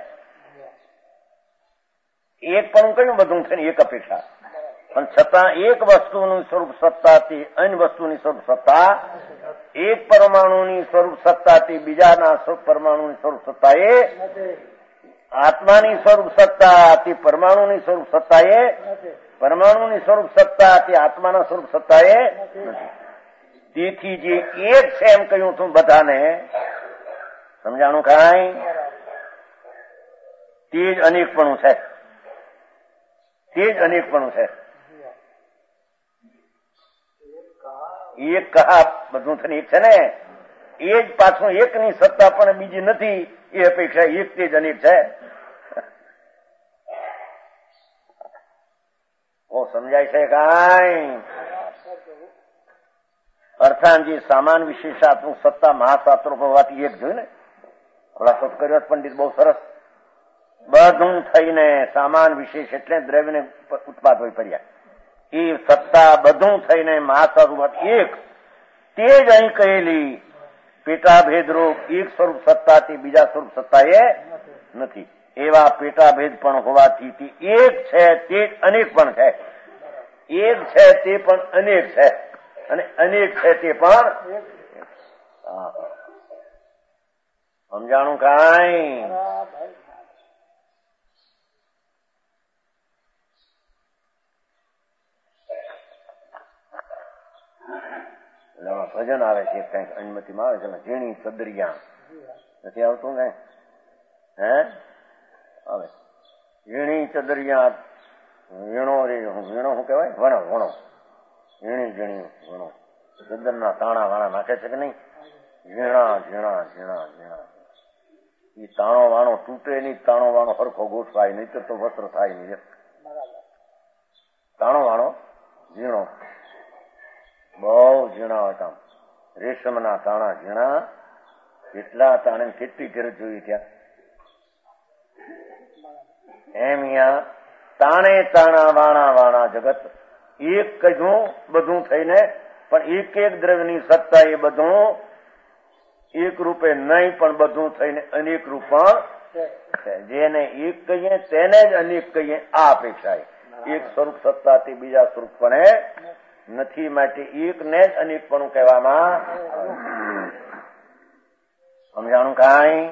એકપણું કયું બધું છે ને એક અપેક્ષા, પણ છતાં એક વસ્તુનું સ્વરૂપ સત્તાથી અન્ય વસ્તુની સ્વરૂપ સત્તા, એક પરમાણુની સ્વરૂપ સત્તાથી બીજાના પરમાણુની સ્વરૂપ સત્તા એ, આત્માની સ્વરૂપ સત્તાથી પરમાણુની સ્વરૂપ સત્તા એ, પરમાણુની સ્વરૂપ સત્તાથી આત્માના સ્વરૂપ સત્તા એ નથી. તેથી જે એક છે એમ કહ્યું તું બધાને સમજાણું કાંઈ? તે જ અનેકપણું છે. તે જ અનેકપણું છે. એક કહા બધું થઈને એક છે ને, એ જ પાછું એકની સત્તા પણ બીજી નથી એ અપેક્ષા એક તે જ અનેક છે. ઓ સમજાય છે કાંઈ? અર્થાંજી સામાન વિશેષાત્મક સત્તા મહાશાસ્ત્રો હોવાથી એક જોયું ને, ખુલાસો કર્યો પંડિત બહુ સરસ. બધું થઈને સામાન વિશેષ એટલે દ્રવ્યને ઉત્પાદ હોય પર્યા એ સત્તા બધું થઈને મહાશાસ્ત્ર એક તે જ અહીં કહેલી પેટા ભેદરૂપ એક સ્વરૂપ સત્તાથી બીજા સ્વરૂપ સત્તા એ નથી. એવા પેટાભેદ પણ હોવાથી એક છે તે અનેક પણ છે, એક છે તે પણ અનેક છે, અને અનેક છે તે પણ સમજાણું કાંઈ? ભજન આવે છે કઈક અનુમતિમાં આવે છે, ઝીણી સદરિયા નથી આવતું કઈ? હે આવે ઝીણી ચદરિયા વીણો રે વીણો શું કહેવાય? વણો વણો ઝીણી ઝીણી વણો ચદરના તાણા વાણા નાખે છે કે નહીં? ઝીણા ઝીણા ઝીણા ઝીણા એ તાણો વાણો તૂટે નહીં, તાણો વાણો સરખો ગોઠવાય નહીં તો વસ્ત્ર થાય નહીં. તાણો વાણો ઝીણો બહુ ઝીણા હતા. રેશમના તાણા ઝીણા કેટલા તાણે કેટલી ઘેર જોઈ ત્યાં. એમ અહીંયા તાણે તાણા વાણા વાણા જગત એક કજું બધું થઈને પણ એક એક દ્રવ્યની સત્તા એ બધું એક રૂપે નહીં પણ બધું થઈને અનેક રૂપ પણ જેને એક કહીએ તેને જ અનેક કહીએ. આ અપેક્ષા એક સ્વરૂપ સત્તાથી બીજા સ્વરૂપ પણ નથી, માટે એક ને જ અનેક પણ કહેવામાં. સમજાણું કાંઈ?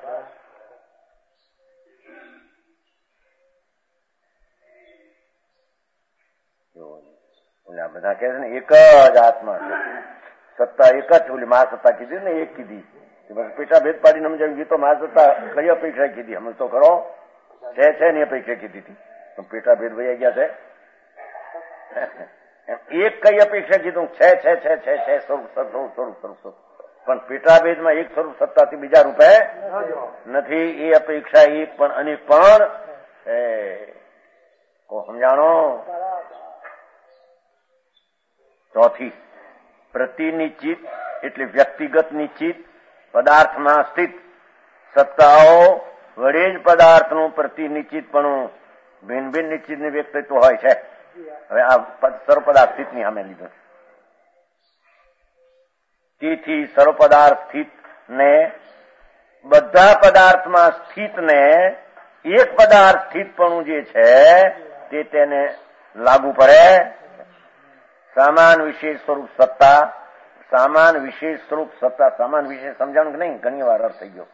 બધા કે છે ને એક જ આત્મા છે, સત્તા એક જ. ઓલી મા સત્તા કીધી ને એક કીધી, પેટા ભેદ પાડીને સમજાવ્યું તો મા સત્તા કઈ અપેક્ષા કીધી અમે તો કરો છે છે ની અપેક્ષા કીધી હતી, પેટા ભેદ વયા ગયા છે. એક કઈ અપેક્ષા કીધું છે છે છે છે છે સ્વરૂપ સ્વરૂપ સ્વરૂપ સ્વરૂપ પણ પેટાભેદમાં એક સ્વરૂપ સત્તાથી બીજા રૂપે નથી. એ અપેક્ષા એક પણ અનેક પણ સમજાણો. ચોથી પ્રતિનિશ્ચિત એટલે વ્યક્તિગત નિશ્ચિત પદાર્થમાં સ્થિત સત્તાઓ વડે જ પદાર્થનું પ્રતિનિશ્ચિતપણું ભિન્ન ભિન્ન નિશ્ચિત વ્યક્તિત્વ હોય છે. હવે આ સર્વપદાર્થ સ્થિત ની સામે લીધું. તેથી સર્વપદાર્થ સ્થિત ને બધા પદાર્થમાં સ્થિત ને એક પદાર્થ સ્થિતપણું જે છે તે તેને લાગુ પડે. સામાન વિશેષ સ્વરૂપ સત્તા, સામાન વિશેષ સ્વરૂપ સત્તા, સામાન વિશેષ સમજાણું કે નહીં? ઘણી વાર અર્થ થઈ ગયો.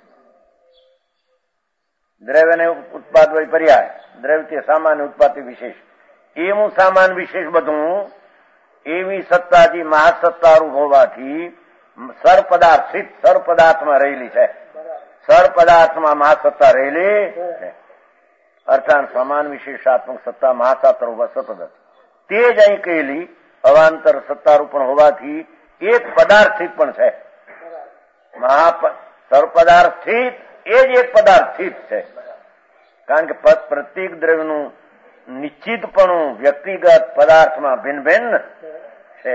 દ્રવ્યને ઉત્પાદ હોય પર્યાય, દ્રવ્ય સામાન્ય ઉત્પાદિ વિશેષ, એવું સામાન વિશેષ બધું એવી સત્તાજી મહાસત્તારૂપ હોવાથી સર પદાર્થ સ્થિત સર પદાર્થમાં રહેલી છે. સર પદાર્થમાં મહાસત્તા રહેલી છે. અર્થાત સમાન વિશેષાત્મક સત્તા મહાસત્તારૂપ સતત તે જ અહીં કહેલી અવાંતર સત્તારૂપ પણ હોવાથી એક પદાર્થ સ્થિત પણ છે. મહા સર્વપદાર્થ સ્થિત એ જ એક પદાર્થ સ્થિત છે. કારણ કે પ્રત્યેક દ્રવ્યનું નિશ્ચિતપણું વ્યક્તિગત પદાર્થમાં ભિન્ન ભિન્ન છે.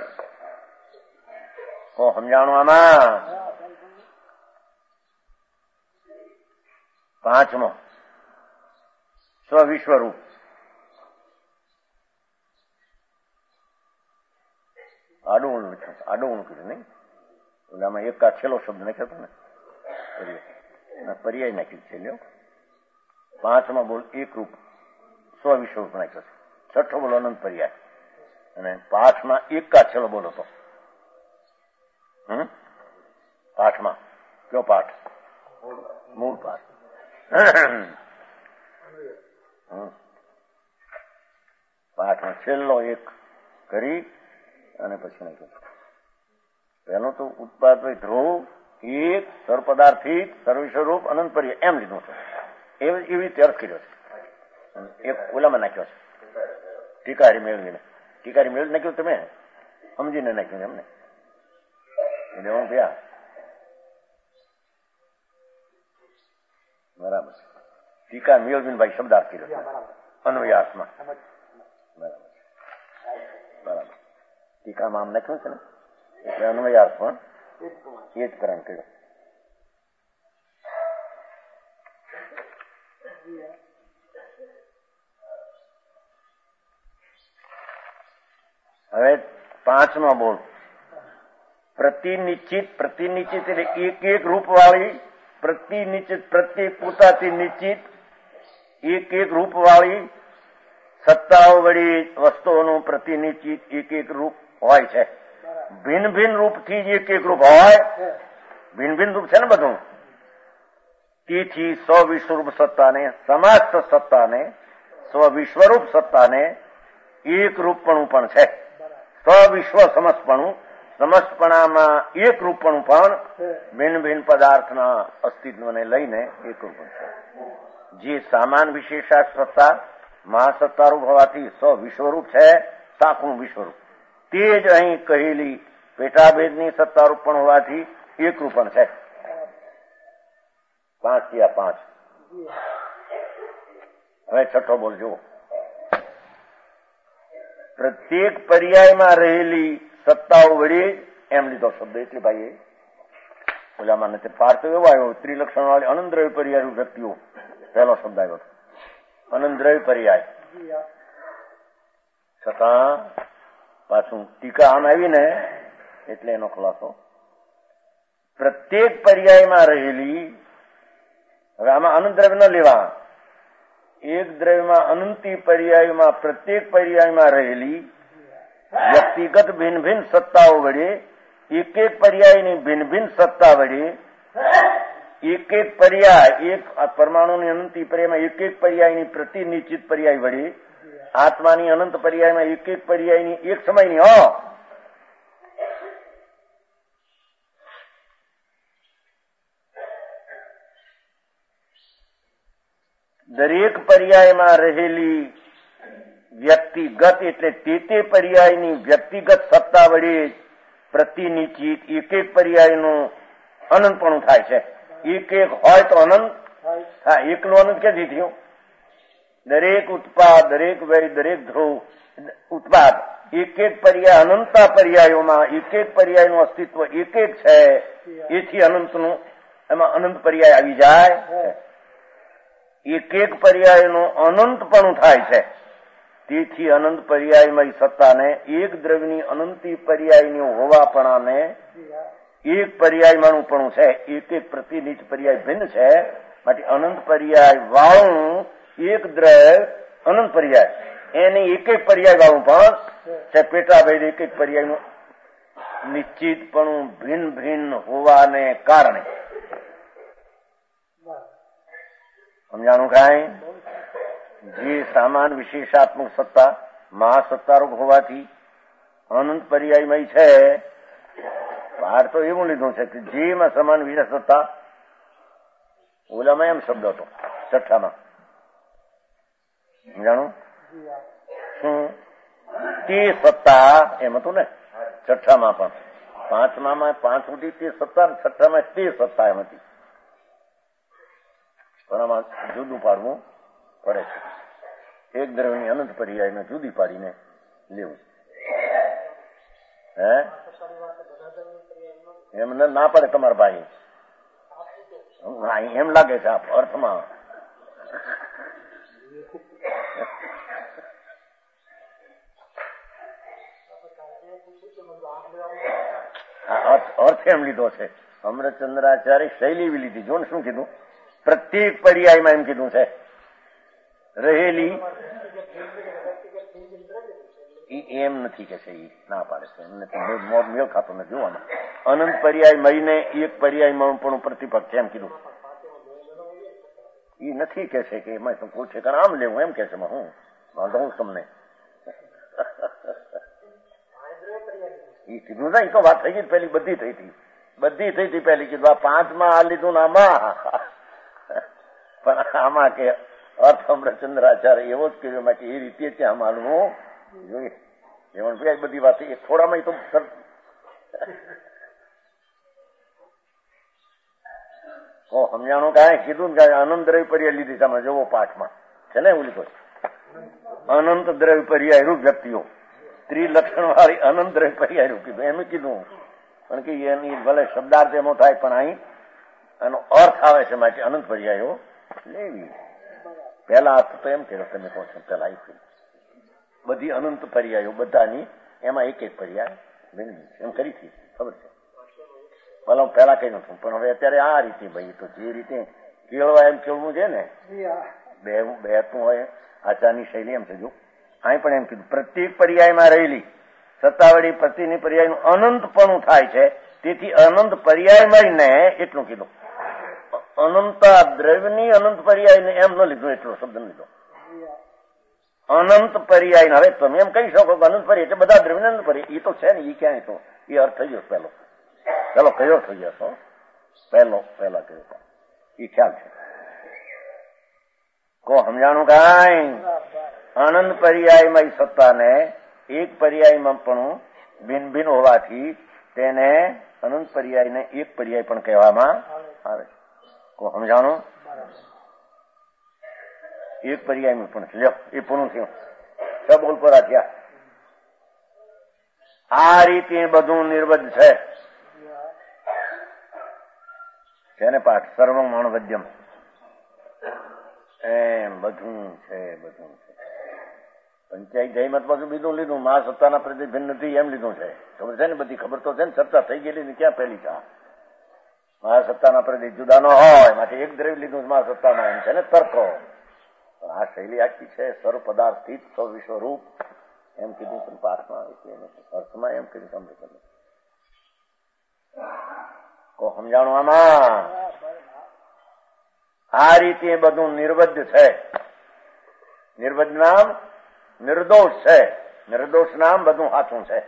કો સમજાણું આમાં? પાંચમો સ્વવિશ્વરૂપ. આડું ઊંડું આડું ઊંડું કીધું નહીં? એટલે આમાં એક આ છેલ્લો શબ્દ નાખ્યો હતો ને, પર્યાય નાખ્યું છેલ્લો. પાંચમાં બોલ એક રૂપ સ્વવિશ્વરૂપ નાખ્યો છે. છઠ્ઠો બોલો અનંત પર્યાય, અને પાંચમાં એક કા છેલ્લો બોલો હતો. હમ પાઠમાં કયો પાઠ? મૂળ પાઠ. પાઠમાં છેલ્લો એક કરી અને પછી નાખ્યું. પેલો તો ઉત્પાદ ધ્રુવ એક સર્વપદાર્થિક સર્વસ્વરૂપ અનંત પર્યાય એમ લીધું છે. એવી રીતે અર્થ કર્યો છે. એક ઓલામાં નાખ્યો છે ટીકારી મેળવીને. ટીકારી મેળવી નાખ્યું તમે સમજીને નાખ્યું એમને. એટલે હું ભયા બરાબર. ટીકા મેળવીને ભાઈ શબ્દાર્થ કર્યો છે અન્વયાર્થમાં. બરાબર બરાબર. ટીકામાં આમ નાખ્યું છે ને એટલે અન્વયાર્થ પણ એ જ કરણ કર્યો. હવે પાંચમો બોલ પ્રતિનિશ્ચિત. પ્રતિનિશ્ચિત એટલે એક એક રૂપ વાળી પ્રતિનિશ્ચિત પ્રત્યેક પોતાથી નિશ્ચિત એક એક રૂપ વાળી સત્તાઓ વળી વસ્તુઓનું પ્રતિનિશ્ચિત એક એક રૂપ હોય છે. ભિન્ન ભિન્ન રૂપથી જ એક એક રૂપ હોય, ભિન્ન ભિન્ન રૂપ છે ને બધું. તેથી સ્વવિશ્વરૂપ સત્તાને, સમસ્ત સત્તાને, સ્વવિશ્વરૂપ સત્તાને એક રૂપપણું પણ છે. સ્વવિશ્વ સમસ્તપણું, સમસ્તપણામાં એક રૂપપણું પણ ભિન્ન ભિન્ન પદાર્થના અસ્તિત્વને લઈને એક રૂપ છે. જે સામાન વિશેષા સત્તા મહાસત્તારૂપ હોવાથી સ્વવિશ્વરૂપ છે, સાખું વિશ્વરૂપ. તે જ અહીં કહેલી પેટાભેદની સત્તારૂપ પણ હોવાથી એક રૂપ પણ છે. પાંચ થયા પાંચ. હવે છઠ્ઠો બોલજો. પ્રત્યેક પર્યાયમાં રહેલી સત્તાઓ વડે એમ લીધો શબ્દ એટલે ભાઈ ઓલામાં નથી પાર તો એવો આવ્યો ત્રિલક્ષણ વાળી અનંતદ્રવ્ય પર્યાય વ્યક્તિઓ પહેલો શબ્દ આવ્યો અનંતદ્રવ્ય પર્યાય. છતાં પાછું ટીકા આમ આવી ને એટલે એનો ખુલાસો પ્રત્યેક પર્યાયમાં રહેલી. હવે આમાં અનંત દ્રવ્ય ન લેવા, એક દ્રવ્યમાં અનંતી પર્યાયમાં પ્રત્યેક પર્યાયમાં રહેલી વ્યક્તિગત ભિન્ન ભિન્ન સત્તાઓ વડે એક એક પર્યાયની ભિન્ન ભિન્ન સત્તા વડે એક એક પર્યાય એક પરમાણુની અનંતી પર્યાયમાં એક એક પર્યાયની પ્રતિનિશ્ચિત પર્યાય વડે આત્માની અનંત પર્યાયમાં એક એક પર્યાયની એક સમયની હો દરેક પર્યાયમાં રહેલી વ્યક્તિગત એટલે તે તે પર્યાયની વ્યક્તિગત સત્તા વડે પ્રતિનિશ્ચિત એક એક પર્યાયનું અનંતપણું થાય છે. એક એક હોય તો અનંત. હા, એકનું અનંત ક્યાંથી થયું? દરેક ઉત્પાદ, દરેક વય, દરેક ધ્રુવ ઉત્પાદ એક એક પર્યાય અનંતા પર્યાયોમાં એક એક પર્યાયનું અસ્તિત્વ એક એક છે. એથી અનંતનું એમાં અનંત પર્યાય આવી જાય. એક એક પર્યાયનું અનંતપણું થાય છે. તેથી અનંત પર્યાયમય સત્તાને એક દ્રવ્યની અનંતી પર્યાયની હોવાપણાને એક પર્યાયમાંનું છે. એક એક પ્રતિનિધિ પર્યાય ભિન્ન છે. માટે અનંત પર્યાય વાળું એક દ્રવ્ય અનંત પર્યાય એની એક એક પર્યાય વાળું પણ છે. પેટાભેદ એક એક પર્યાયનું નિશ્ચિતપણું ભિન્ન ભિન્ન હોવાને કારણે સમજાણું કાંઈ? જે સામાન વિશેષાત્મક સત્તા મહાસત્તારૂપ હોવાથી અનંત પર્યાયમય છે. બહાર તો એવું લીધું છે કે જેમાં સમાન વિશેષ સત્તા ઓલામાં એમ શબ્દ હતો છઠ્ઠામાં. સમજાણું? શું તે સત્તા એમ હતું ને છઠ્ઠામાં પણ. પાંચમામાં પાંચ સુધી તે સત્તા, છઠ્ઠામાં તે સત્તા એમ હતી. પણ આમાં જુદું પાડવું પડે છે. એક દ્રવ્યની અનંત પર્યાયને જુદી પાડીને લેવું. હે એમ ના પડે તમારા ભાઈ. એમ લાગે છે આપ અર્થમાં. અર્થ એમ લીધો છે અમૃતચંદ્રાચાર્ય શૈલી એવી લીધી. જો ને શું કીધું? પ્રત્યેક પર્યાયમાં એમ કીધું છે રહેલી. એમ નથી કે છે, ના પાડે છે. એમ નથી, મેળ ખાતો નથી જોવામાં. અનંત પર્યાય મહિને એક પર્યાય પણ પ્રતિપક્ષ છે એમ કીધું. એ નથી કે છે કે એમાં પૂછે કારણ આમ લેવું એમ કે છે. હું વાંધો હું તમને એ કીધું ને. એ તો વાત થઈ ગઈ પેલી, બધી થઈ હતી, બધી થઈ હતી પેલી. કીધું આ પાંચમાં આ લીધું ને આમાં. પણ આમાં કે અર્થ અમૃતચંદ્રાચાર્ય એવો જ કર્યો માટે એ રીતે ત્યાં માનવું જોઈએ. એમાં બધી વાત થોડામાં તો સમજાણું કાંઈ કીધું ને અનંત દ્રવ્ય પર્યાય લીધી તમે જોવો પાઠમાં છે ને એવું લીધું. અનંત દ્રવ્ય પર્યાય રૂપ વ્યક્તિઓ ત્રિલક્ષણ વાળી અનંત દ્રવ્ય પર્યાય રૂપ કીધું. એમ કીધું પણ કે એની ભલે શબ્દાર્થ એમો થાય પણ અહીં એનો અર્થ આવે છે માટે અનંત પર્યાયો લેવી. પહેલા અર્થ તો એમ કર્યો તમે કહો છો પેલા આવી બધી અનંત પર્યાયો બધાની એમાં એક એક પર્યાય એમ કરી હતી. ખબર છે? ભલે હું પેલા કહી નતું, પણ હવે અત્યારે આ રીતે ભાઈ તો જે રીતે કેળવા એમ કેળવું છે ને, બે બેતું હોય આચારની શૈલી એમ છે. જો અહીં પણ એમ કીધું પ્રત્યેક પર્યાયમાં રહેલી સત્તાવડી પ્રતિની પર્યાયનું અનંતપણું થાય છે, તેથી અનંત પર્યાયમાં ને એટલું કીધું. અનંત દ્રવ્યની અનંત પર્યાય એમ ન લીધું, એટલો શબ્દ લીધો અનંત પર્યાય. હવે તમે એમ કહી શકો કે અનંત પર્યાય એટલે બધા દ્રવ્ય અનંત પર્યાય, એ તો છે ને, એ ક્યાંય તો એ અર્થ થઈ ગયો પેલો પેલો કયો થઈ ગયો પહેલો પહેલા કયો એ ખ્યાલ છે. કો સમજાણું કાંઈ? અનંત પર્યાયમાં સત્તાને એક પર્યાયમાં પણ ભિન્ન ભિન્ન હોવાથી તેને અનંત પર્યાયને એક પર્યાય પણ કહેવામાં આવે. કો સમજાણું? એક પર્યાયમાં પણ લ્યો એ પૂરું થયું. છ બોલ પર થયા. આ રીતે બધું નિર્બદ્ધ છે. છે ને પાઠ સર્વમાણ વદ્યમ એમ બધું છે, બધું છે. પંચાયત જયમત પાછું બીજું લીધું, મા સત્તાના પ્રતિ ભિન્ન નથી એમ લીધું છે. ખબર છે ને, બધી ખબર તો છે ને, ચર્ચા થઈ ગયેલી ને ક્યાં પહેલી છે. મા સત્તાના પ્રતિ જુદા ન હોય માટે એક દ્રવ્ય લીધું મા સત્તામાં, એમ છે ને તર્કો. આ શૈલી આખી છે સર્વ પદાર્થ સ્થિત સૌ વિશ્વરૂપ એમ કીધું પણ પાઠમાં અર્થમાં એમ કીધું સમજ કરે. કો સમજાણું આમાં? આ રીતે બધું નિર્બદ્ધ છે. નિર્બદ્ધ નામ નિર્દોષ છે, નિર્દોષ નામ બધું સાચું છે.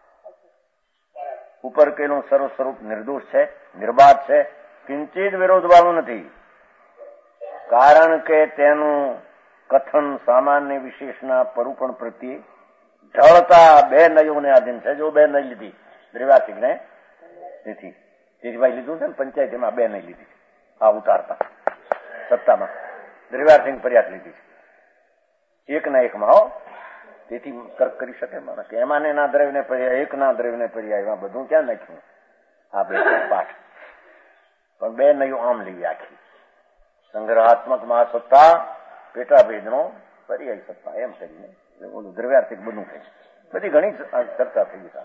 ઉપર કેલું સર્વ સ્વરૂપ નિર્દોષ છે, નિર્બાધ છે, કિંચિત વિરોધ વાળું નથી. કારણ કે તેનું કથન સામાન્ય વિશેષના પરુપણ પ્રત્યે ઢળતા બે નયોને આધીન છે. જો બે નય લીધી દ્રિવાર્ષિક ને તેથી જેઠભાઈ લીધું છે ને પંચાયત, એમાં બે નય લીધી આ ઉતારતા સત્તામાં દ્રિવાર્ષિક પર્યાસ લીધી છે એક ના એકમાં. હો તેથી તર્ક કરી શકે માણસ કે એમાં એના દ્રવ્યને પર્યાય એક ના દ્રવ્યને પર્યાય એમાં બધું ક્યાં નાખ્યું આ બે પાઠ. પણ બે નયું આમ લેવી આખી સંગ્રહાત્મક મહાસત્તા પેટાભેદનો પર્યાય સત્તા એમ કરીને બોલું દ્રવ્યાર્થિક બધું થઈ બધી ઘણી ચર્ચા થઈ ગઈ.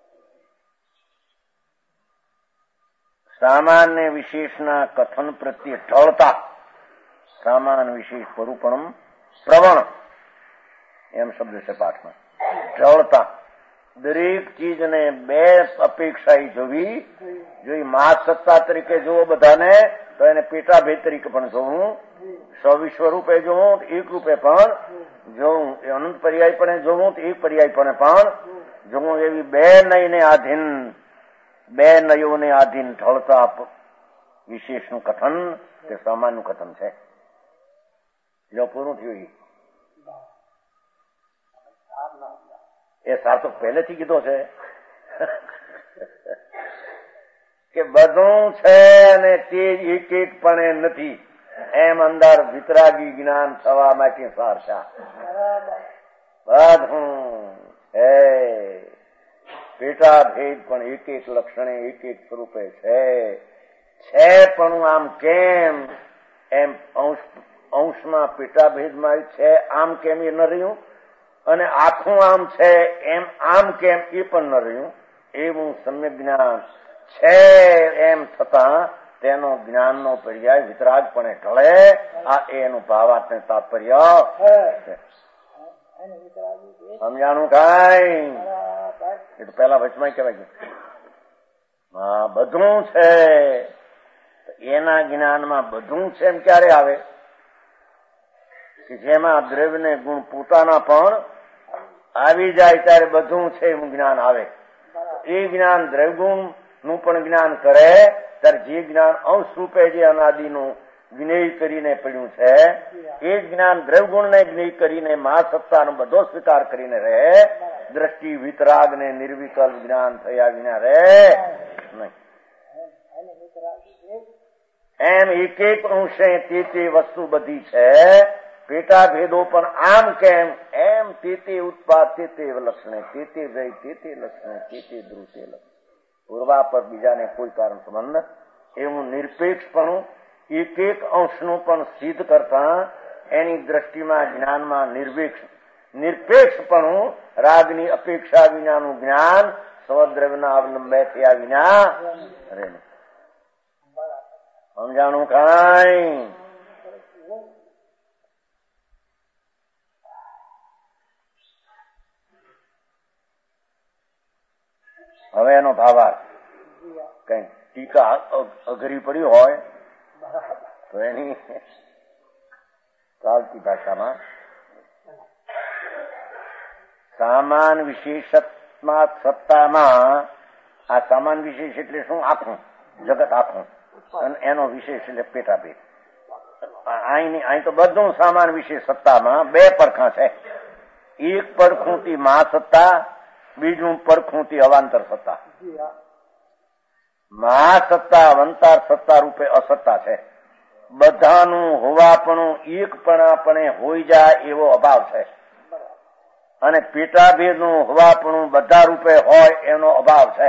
સામાન્ય વિશેષના કથન પ્રત્યે ઢળતા સામાન્ય વિશેષ પરુપણમ પ્રવણ એમ શબ્દ છે પાઠમાં. ઢળતા દરેક ચીજને બે અપેક્ષા જોવી જોઈ. મા સત્તા તરીકે જોવો બધાને તો એને પેટાભેદ તરીકે પણ જોવું, સવિશ્વ રૂપે જોવું, એક રૂપે પણ જોવું, અનંત પર્યાય પણ જોવું, એક પર્યાય પણ પણ જોવું. એવી બે નયને આધીન બે નયોને આધીન ઢળતા વિશેષનું કથન તે સામાન્યનું કથન છે. જો પૂરું થયું એ સાર તો પહેલેથી કીધો છે કે બધું છે અને તે એક એક પણ નથી એમ અંદર વિતરાગી જ્ઞાન થવા માટે સાર છે. બધું હે પેટા ભેદ પણ એક એક લક્ષણે એક એક સ્વરૂપે છે છે પણ આમ કેમ એમ અંશ અંશમાં પેટા ભેદમાં છે આમ કેમ એ ન રહ્યું, અને આખું આમ છે એમ આમ કેમ એ પણ ન રહ્યું. એવું સમ્યક જ્ઞાન છે એમ થતા તેનો જ્ઞાનનો પર્યાય વિતરાગપણે ઢળે. આ એનું ભાવાર્થ તાત્પર્ય છે. સમજાણું કાંઈ? એ તો પેલા વચમાં કહેવાય ગયું હા બધું છે. એના જ્ઞાનમાં બધું છે એમ ક્યારે આવે કે જેમાં દ્રવ્યને ગુણ પોતાના પણ આવી જાય ત્યારે બધું છે એવું જ્ઞાન આવે. એ જ્ઞાન દ્રવ્યગુણ નું પણ જ્ઞાન કરે ત્યારે જે જ્ઞાન અંશ રૂપે જે અનાદિનું જ્ઞેય કરીને પડ્યું છે એ જ્ઞાન દ્રવ્યગુણને જ્ઞેય કરીને મા સત્તાનો બધો સ્વીકાર કરીને રહે. દ્રષ્ટિ વિતરાગ ને નિર્વિકલ્પ જ્ઞાન થયા વિના રહે નહીં. એમ એક એક અંશે તે તે વસ્તુ બધી છે. પેટા ભેદો પણ આમ કેમ એમ તે તે ઉત્પાદ તે તે લક્ષણે તે તે વય તે તે લક્ષણે તે તે ધ્રુવ તે લક્ષણ પૂર્વા પર બીજાને કોઈ કારણ સંબંધ એવું નિરપેક્ષપણું એક એક અંશનું પણ સિદ્ધ કરતા એની દ્રષ્ટિમાં જ્ઞાનમાં નિર્પેક્ષ નિરપેક્ષપણું રાગની અપેક્ષા વિનાનું જ્ઞાન સ્વદ્રવ્યના અવલંબે થયા વિના રહે નહીં. સમજાણું કાંઈ? હવે એનો ભાવાર્થ કઈ ટીકા અઘરી પડી હોય તો એની ચાલતી ભાષામાં સામાન વિશેષમાં સત્તામાં, આ સામાન વિશેષ એટલે શું? આખું જગત આખું, અને એનો વિશેષ એટલે પેટાભેદ. અહીં અહીં તો બધું સામાન વિશેષ સત્તામાં બે પડખા છે. એક પડખુંથી મહાસત્તા, બીજું પડખુંથી અવાંતર સત્તા. મહાસત્તા અવંતર સત્તા રૂપે અસત્તા છે. બધાનું હોવાપણું એકપણાપણે હોઈ જાય એવો અભાવ છે, અને પેટાભેદનું હોવાપણું બધા રૂપે હોય એનો અભાવ છે.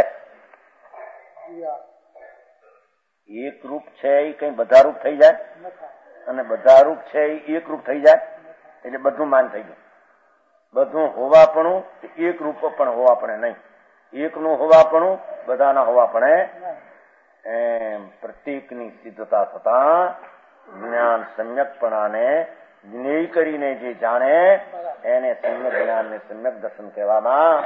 એક રૂપ છે એ કઈ બધા રૂપ થઈ જાય, અને બધા રૂપ છે એ એક રૂપ થઈ જાય, એટલે બધું માન થઈ ગયું. બધું હોવાપણું એક રૂપ પણ હોવાપણે નહીં, એકનું હોવાપણું બધાના હોવાપણે એમ પ્રત્યેકની સિદ્ધતા થતા જ્ઞાન સમ્યકપણાને જ્ઞેય કરીને જે જાણે એને સમ્યક જ્ઞાન ને સમ્યક દર્શન કહેવામાં.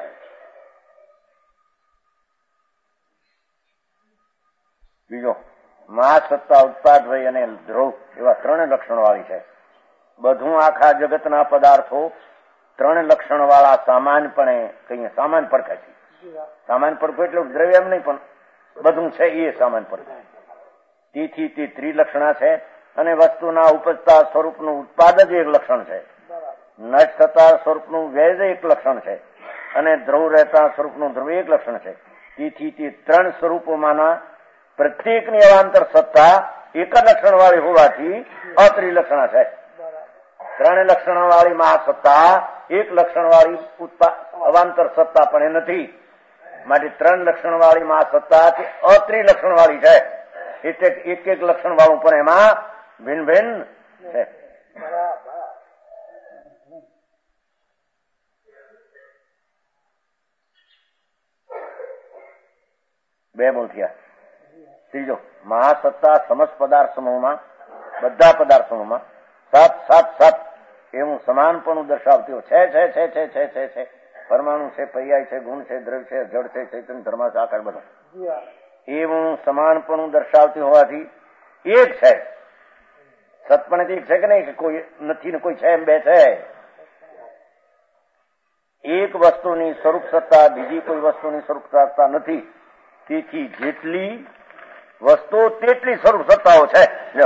બીજો મહાસત્તા, ઉત્પાદવય અને ધ્રુવ એવા ત્રણ લક્ષણો વાળી છે. બધું આખા જગતના પદાર્થો ત્રણ લક્ષણ વાળા સામાનપણે કહીએ સામાન પડખે છે. સામાન પડખું એટલે દ્રવ્ય એમ નહીં, પણ બધું છે એ સામાન પડખું. તેથી તે ત્રિલક્ષણા છે, અને વસ્તુના ઉપજતા સ્વરૂપનું ઉત્પાદ જ એક લક્ષણ છે. નષ્ટ થતા સ્વરૂપનું વેદ એક લક્ષણ છે, અને ધ્રુવ રહેતા સ્વરૂપનું ધ્રુવ એક લક્ષણ છે. તેથી તે ત્રણ સ્વરૂપોમાંના પ્રત્યેકની અવાંતર સત્તા એક જ લક્ષણ વાળી હોવાથી અત્રિલક્ષણા છે. ત્રણ લક્ષણ વાળી મહાસત્તા એક લક્ષણ વાળી અવાંતર સત્તા પણ એ નથી. માટે ત્રણ લક્ષણ વાળી મહાસત્તા અત્રિલક્ષણ વાળી છે, એટલે એક એક લક્ષણ વાળું પણ એમાં ભિન્ન ભિન્ન છે. બે બોલ થયા. ત્રીજો મહાસત્તા સમસ્ત પદાર્થ સમૂહમાં, બધા પદાર્થ સમૂહમાં સાત સાત સાત એવું સમાનપણું દર્શાવતી છે છે છે છે છે છે છે પરમાણુ છે, પર્યાય છે, ગુણ છે, દ્રવ્ય છે, જળ છે, ચૈતન્ય, ધર્માશ, આકાર બધું એવું સમાનપણું દર્શાવતી હોવાથી એક છે. સતપણે એક છે કે નહીં, કે કોઈ નથી ને કોઈ છે, એમ બે છે. એક વસ્તુની સ્વરૂપ સત્તા બીજી કોઈ વસ્તુની સ્વરૂપ સત્તા નથી. તેથી જેટલી વસ્તુ તેટલી સ્વરૂપ સત્તાઓ છે.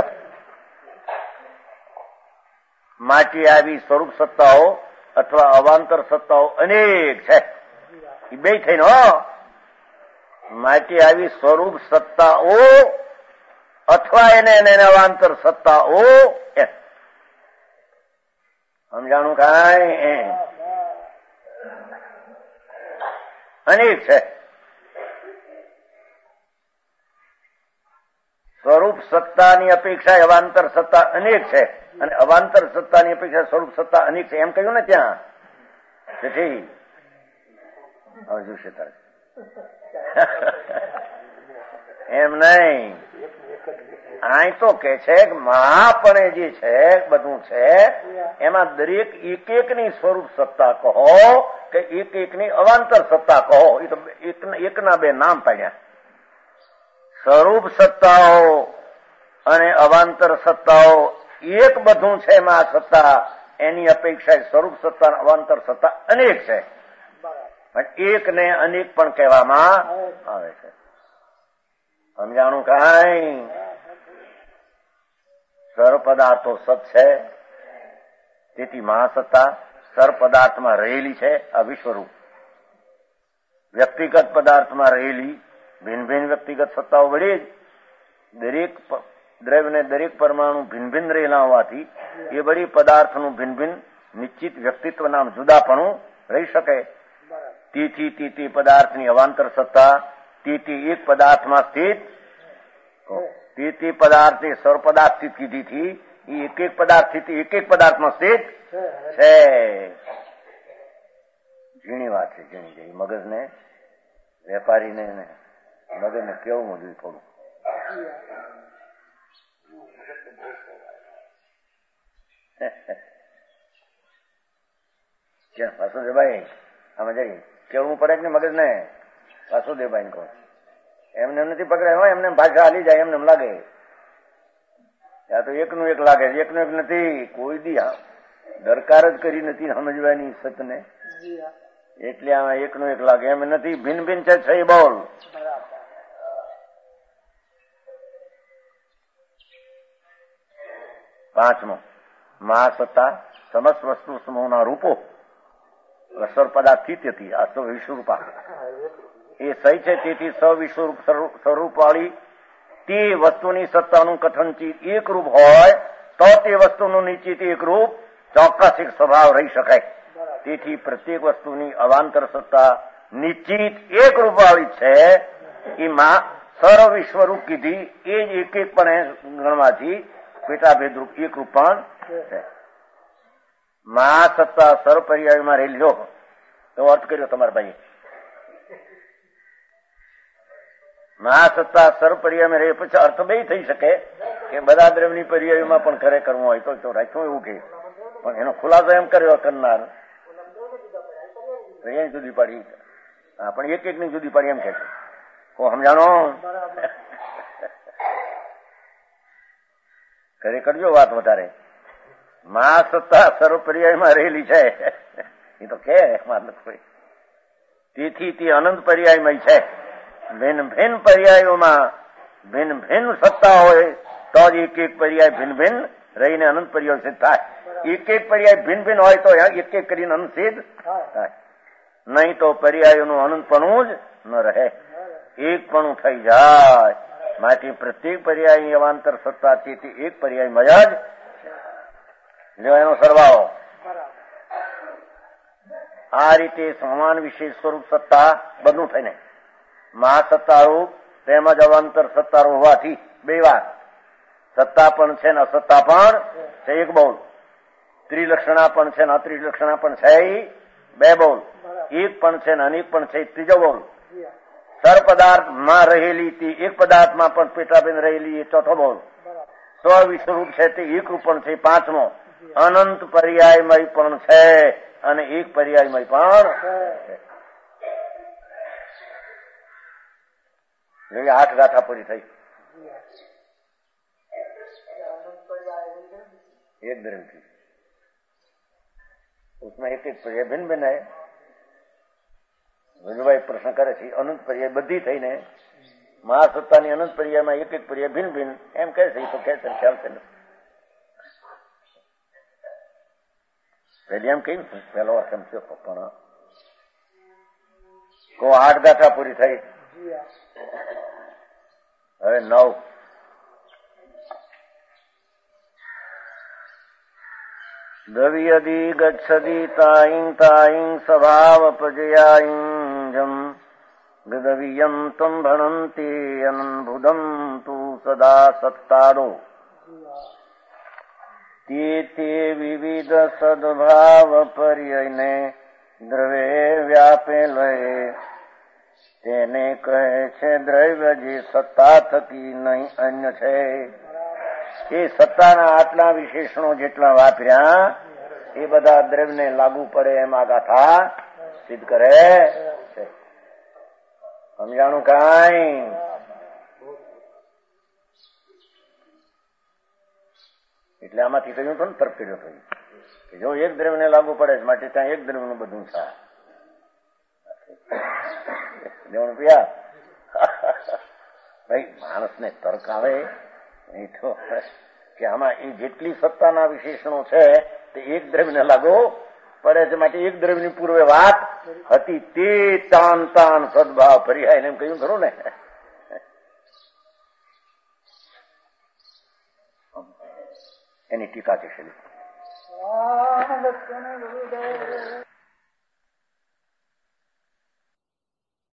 માટી આવી સ્વરૂપ સત્તાઓ અથવા અવાંતર સત્તાઓ અનેક છે. એ બે થઈને હો, માટી આવી સ્વરૂપ સત્તાઓ અથવા એને એને અવાંતર સત્તાઓ સમજાણું કાંઈ? અનેક છે. સ્વરૂપ સત્તાની અપેક્ષા અવાંતર સત્તા અનેક છે, અને અવાંતર સત્તાની અપેક્ષા સ્વરૂપ સત્તા અનેક છે એમ કહ્યું ને ત્યાં. તેથી હવે જોશે તારે એમ નહીં. અહીં તો કે છે કે મહાપણે જે છે બધું છે એમાં દરેક એક એકની સ્વરૂપ સત્તા કહો કે એક એકની અવાંતર સત્તા કહો, એ તો એકના બે નામ પાડ્યા. સ્વરૂપ સત્તાઓ અને અવાંતર સત્તાઓ એક બધું છે. એમાં સત્તા એની અપેક્ષા સ્વરૂપ સત્તા અને અવાંતર સત્તા અનેક છે, પણ એક ને અનેક પણ કહેવામાં આવે છે. સમજાણું કાંઈ? સર્વ પદાર્થો સત છે, તેથી મહાસત્તા સર્વ પદાર્થમાં રહેલી છે. આ વિશ્વરૂપ વ્યક્તિગત પદાર્થમાં રહેલી ભિન્ન ભિન્ન વ્યક્તિગત સત્તાઓ વડે જ દરેક દ્રવ્ય ને દરેક પરમાણુ ભિન્ન ભિન્ન રહેલા હોવાથી એ બધી પદાર્થનું ભિન્ન ભિન્ન નિશ્ચિત વ્યક્તિત્વ નામ જુદાપણું રહી શકે. તેથી તે તે પદાર્થની અવાંતર સત્તા તે તે એક પદાર્થમાં સ્થિત, તે તે પદાર્થે સર્વ પદાર્થ સ્થિત કીધીથી એ એક એક પદાર્થ સ્થિત એક એક પદાર્થમાં સ્થિત છે. ઝીણી વાત છે, ઝીણી જેવી મગજને વેપારીને મગજને કેવું મોજું થોડું. વાસુદેવભાઈ આમાં જઈ કેવું પડે ને મગજ ને. વાસુદેવભાઈ કહો એમને નથી પકડાય હોય, એમને ભાષા હાલી જાય, એમને લાગે ત્યાં તો એકનું એક લાગે, એકનું એક નથી. કોઈ દી દરકાર જ કરી નથી સમજવાની સતને, એટલે આમાં એકનું એક લાગે એમ નથી. ભિન્ન ભિન્ન છે છે બોલ. પાંચમો મહાસત્તા સમસ્ત વસ્તુ સમૂહના રૂપો સર પદાર્થિત્યથી આ સો વિશ્વરૂપા એ સહી છે. તેથી સ વિશ્વરૂપ સ્વરૂપ વાળી તે વસ્તુની સત્તાનું કથનચિત એક રૂપ હોય તો તે વસ્તુનું નિશ્ચિત એક રૂપ ચોક્કસ એક સ્વભાવ રહી શકાય. તેથી પ્રત્યેક વસ્તુની અવાંતર સત્તા નિશ્ચિત એક રૂપ વાળી છે. એમાં સર્વ વિશ્વરૂપ કીધી એ જ એક એક પણ ગણવાથી પેટાભેદ રૂપ એક રૂપ પણ છે. મહાસત્તા સર્વ પર્યાયમાં રહેલી લો એવો અર્થ કર્યો તમારા ભાઈ. મહાસત્તા સર્વ પર્યાયમાં રહે પછી અર્થ બે થઈ શકે કે બધા દ્રવ્યની પર્યાયમાં પણ ખરે કરવું હોય તો રાખ્યું એવું કે, પણ એનો ખુલાસો એમ કર્યો કરનાર પર્યાય જુદી પાડી. હા, પણ એક એક ની જુદી પાડી એમ કે છે. સમજાણો? ઘરે કરજો વાત વધારે. મહાસત્તા સર્વ પર્યાયમાં રહેલી છે એ તો કે તેથી તે અનંત પર્યાયમય છે. ભિન્ન ભિન્ન પર્યાયોમાં ભિન્ન ભિન્ન સત્તા હોય તો જ એક એક પર્યાય ભિન્ન ભિન્ન રહીને અનંત પર્યાય સિદ્ધ થાય. એક એક પર્યાય ભિન્ન ભિન્ન હોય તો એક એક કરીને અનંત સિદ્ધ થાય. નહીં તો પર્યાયોનું અનંતપણું જ ન રહે, એકપણું થઈ જાય. માટે પ્રત્યેક પર્યાયની અવાંતર સત્તા છે તે એક પર્યાયમય જ લ્યો એનો સરવાળો. આ રીતે સમાન વિશેષ સ્વરૂપ સત્તા બધું થઈને મહાસત્તારૂપ તેમજ અવાંતર સત્તારૂપ હોવાથી બે વાત સત્તા પણ છે ને અસત્તા પણ છે એક બોલ. ત્રિલક્ષણા પણ છે ને અત્રિલક્ષણા પણ છે બે બોલ. એક પણ છે ને અનેક પણ છે ત્રીજો બોલ. સર પદાર્થમાં રહેલી તે એક પદાર્થમાં પણ પેટાભેદ રહેલી એ ચોથો બોલ. સ્વ વિશ્વરૂપ છે તે એક રૂપ પણ છે પાંચમો. અનંત પર્યાયમય પણ છે અને એક પર્યાયમય પણ છે. આઠ ગાથા પૂરી થઈ. एक धर्म की उसमें एक एक पर्याय भिन्न भिन्न है. વિજુભાઈ પ્રશ્ન કરે છે અનંત પર્યાય બધી થઈને મહાસત્તાની અનંત પર્યાયમાં એક એક પર્યાય ભિન્ન ભિન્ન એમ કહે છે. તો કહે છે ખ્યાલ છે પેલી એમ કહ્યું પેલો અર્થ એમ છે પણ કો આઠ ગાથા પૂરી થઈ. હવે નવ દ્રવ્યદી ગચ્છતિ તાઈં તાઈં સ્વભાવપજયાઈંજમ ગદવીયમ તમ ભણંતિ અનંભુદમ તુ સદા સત્તાદો તે તે વિવિધ સદભાવ પર્યયને દ્રવ્ય વ્યાપેલે તેને કહે છે દ્રવ્ય જે સત્તા થકી નહીં અન્ય છે. એ સત્તાના આટલા વિશેષણો જેટલા વાપર્યા એ બધા દ્રવ્યને લાગુ પડે એમ આ ગાથા સિદ્ધ કરે છે. સમજાણું કાંઈ? એટલે આમાંથી કહ્યું હતું ને તર્ક કર્યો થયું કે જો એક દ્રવ્યને લાગુ પડે છે માટે ત્યાં એક દ્રવ્યનું બધું થાય. દેવણ પિયા ભાઈ માણસને તર્ક આવે નહીં તો કે આમાં એ જેટલી સત્તાના વિશેષણો છે તે એક દ્રવ્યને લાગુ પડે છે માટે એક દ્રવ્યની પૂર્વે વાત હતી તે તાન તાન સદભાવ પર્યાય એમ કહ્યું ખરું ને. એની ટીકા છે.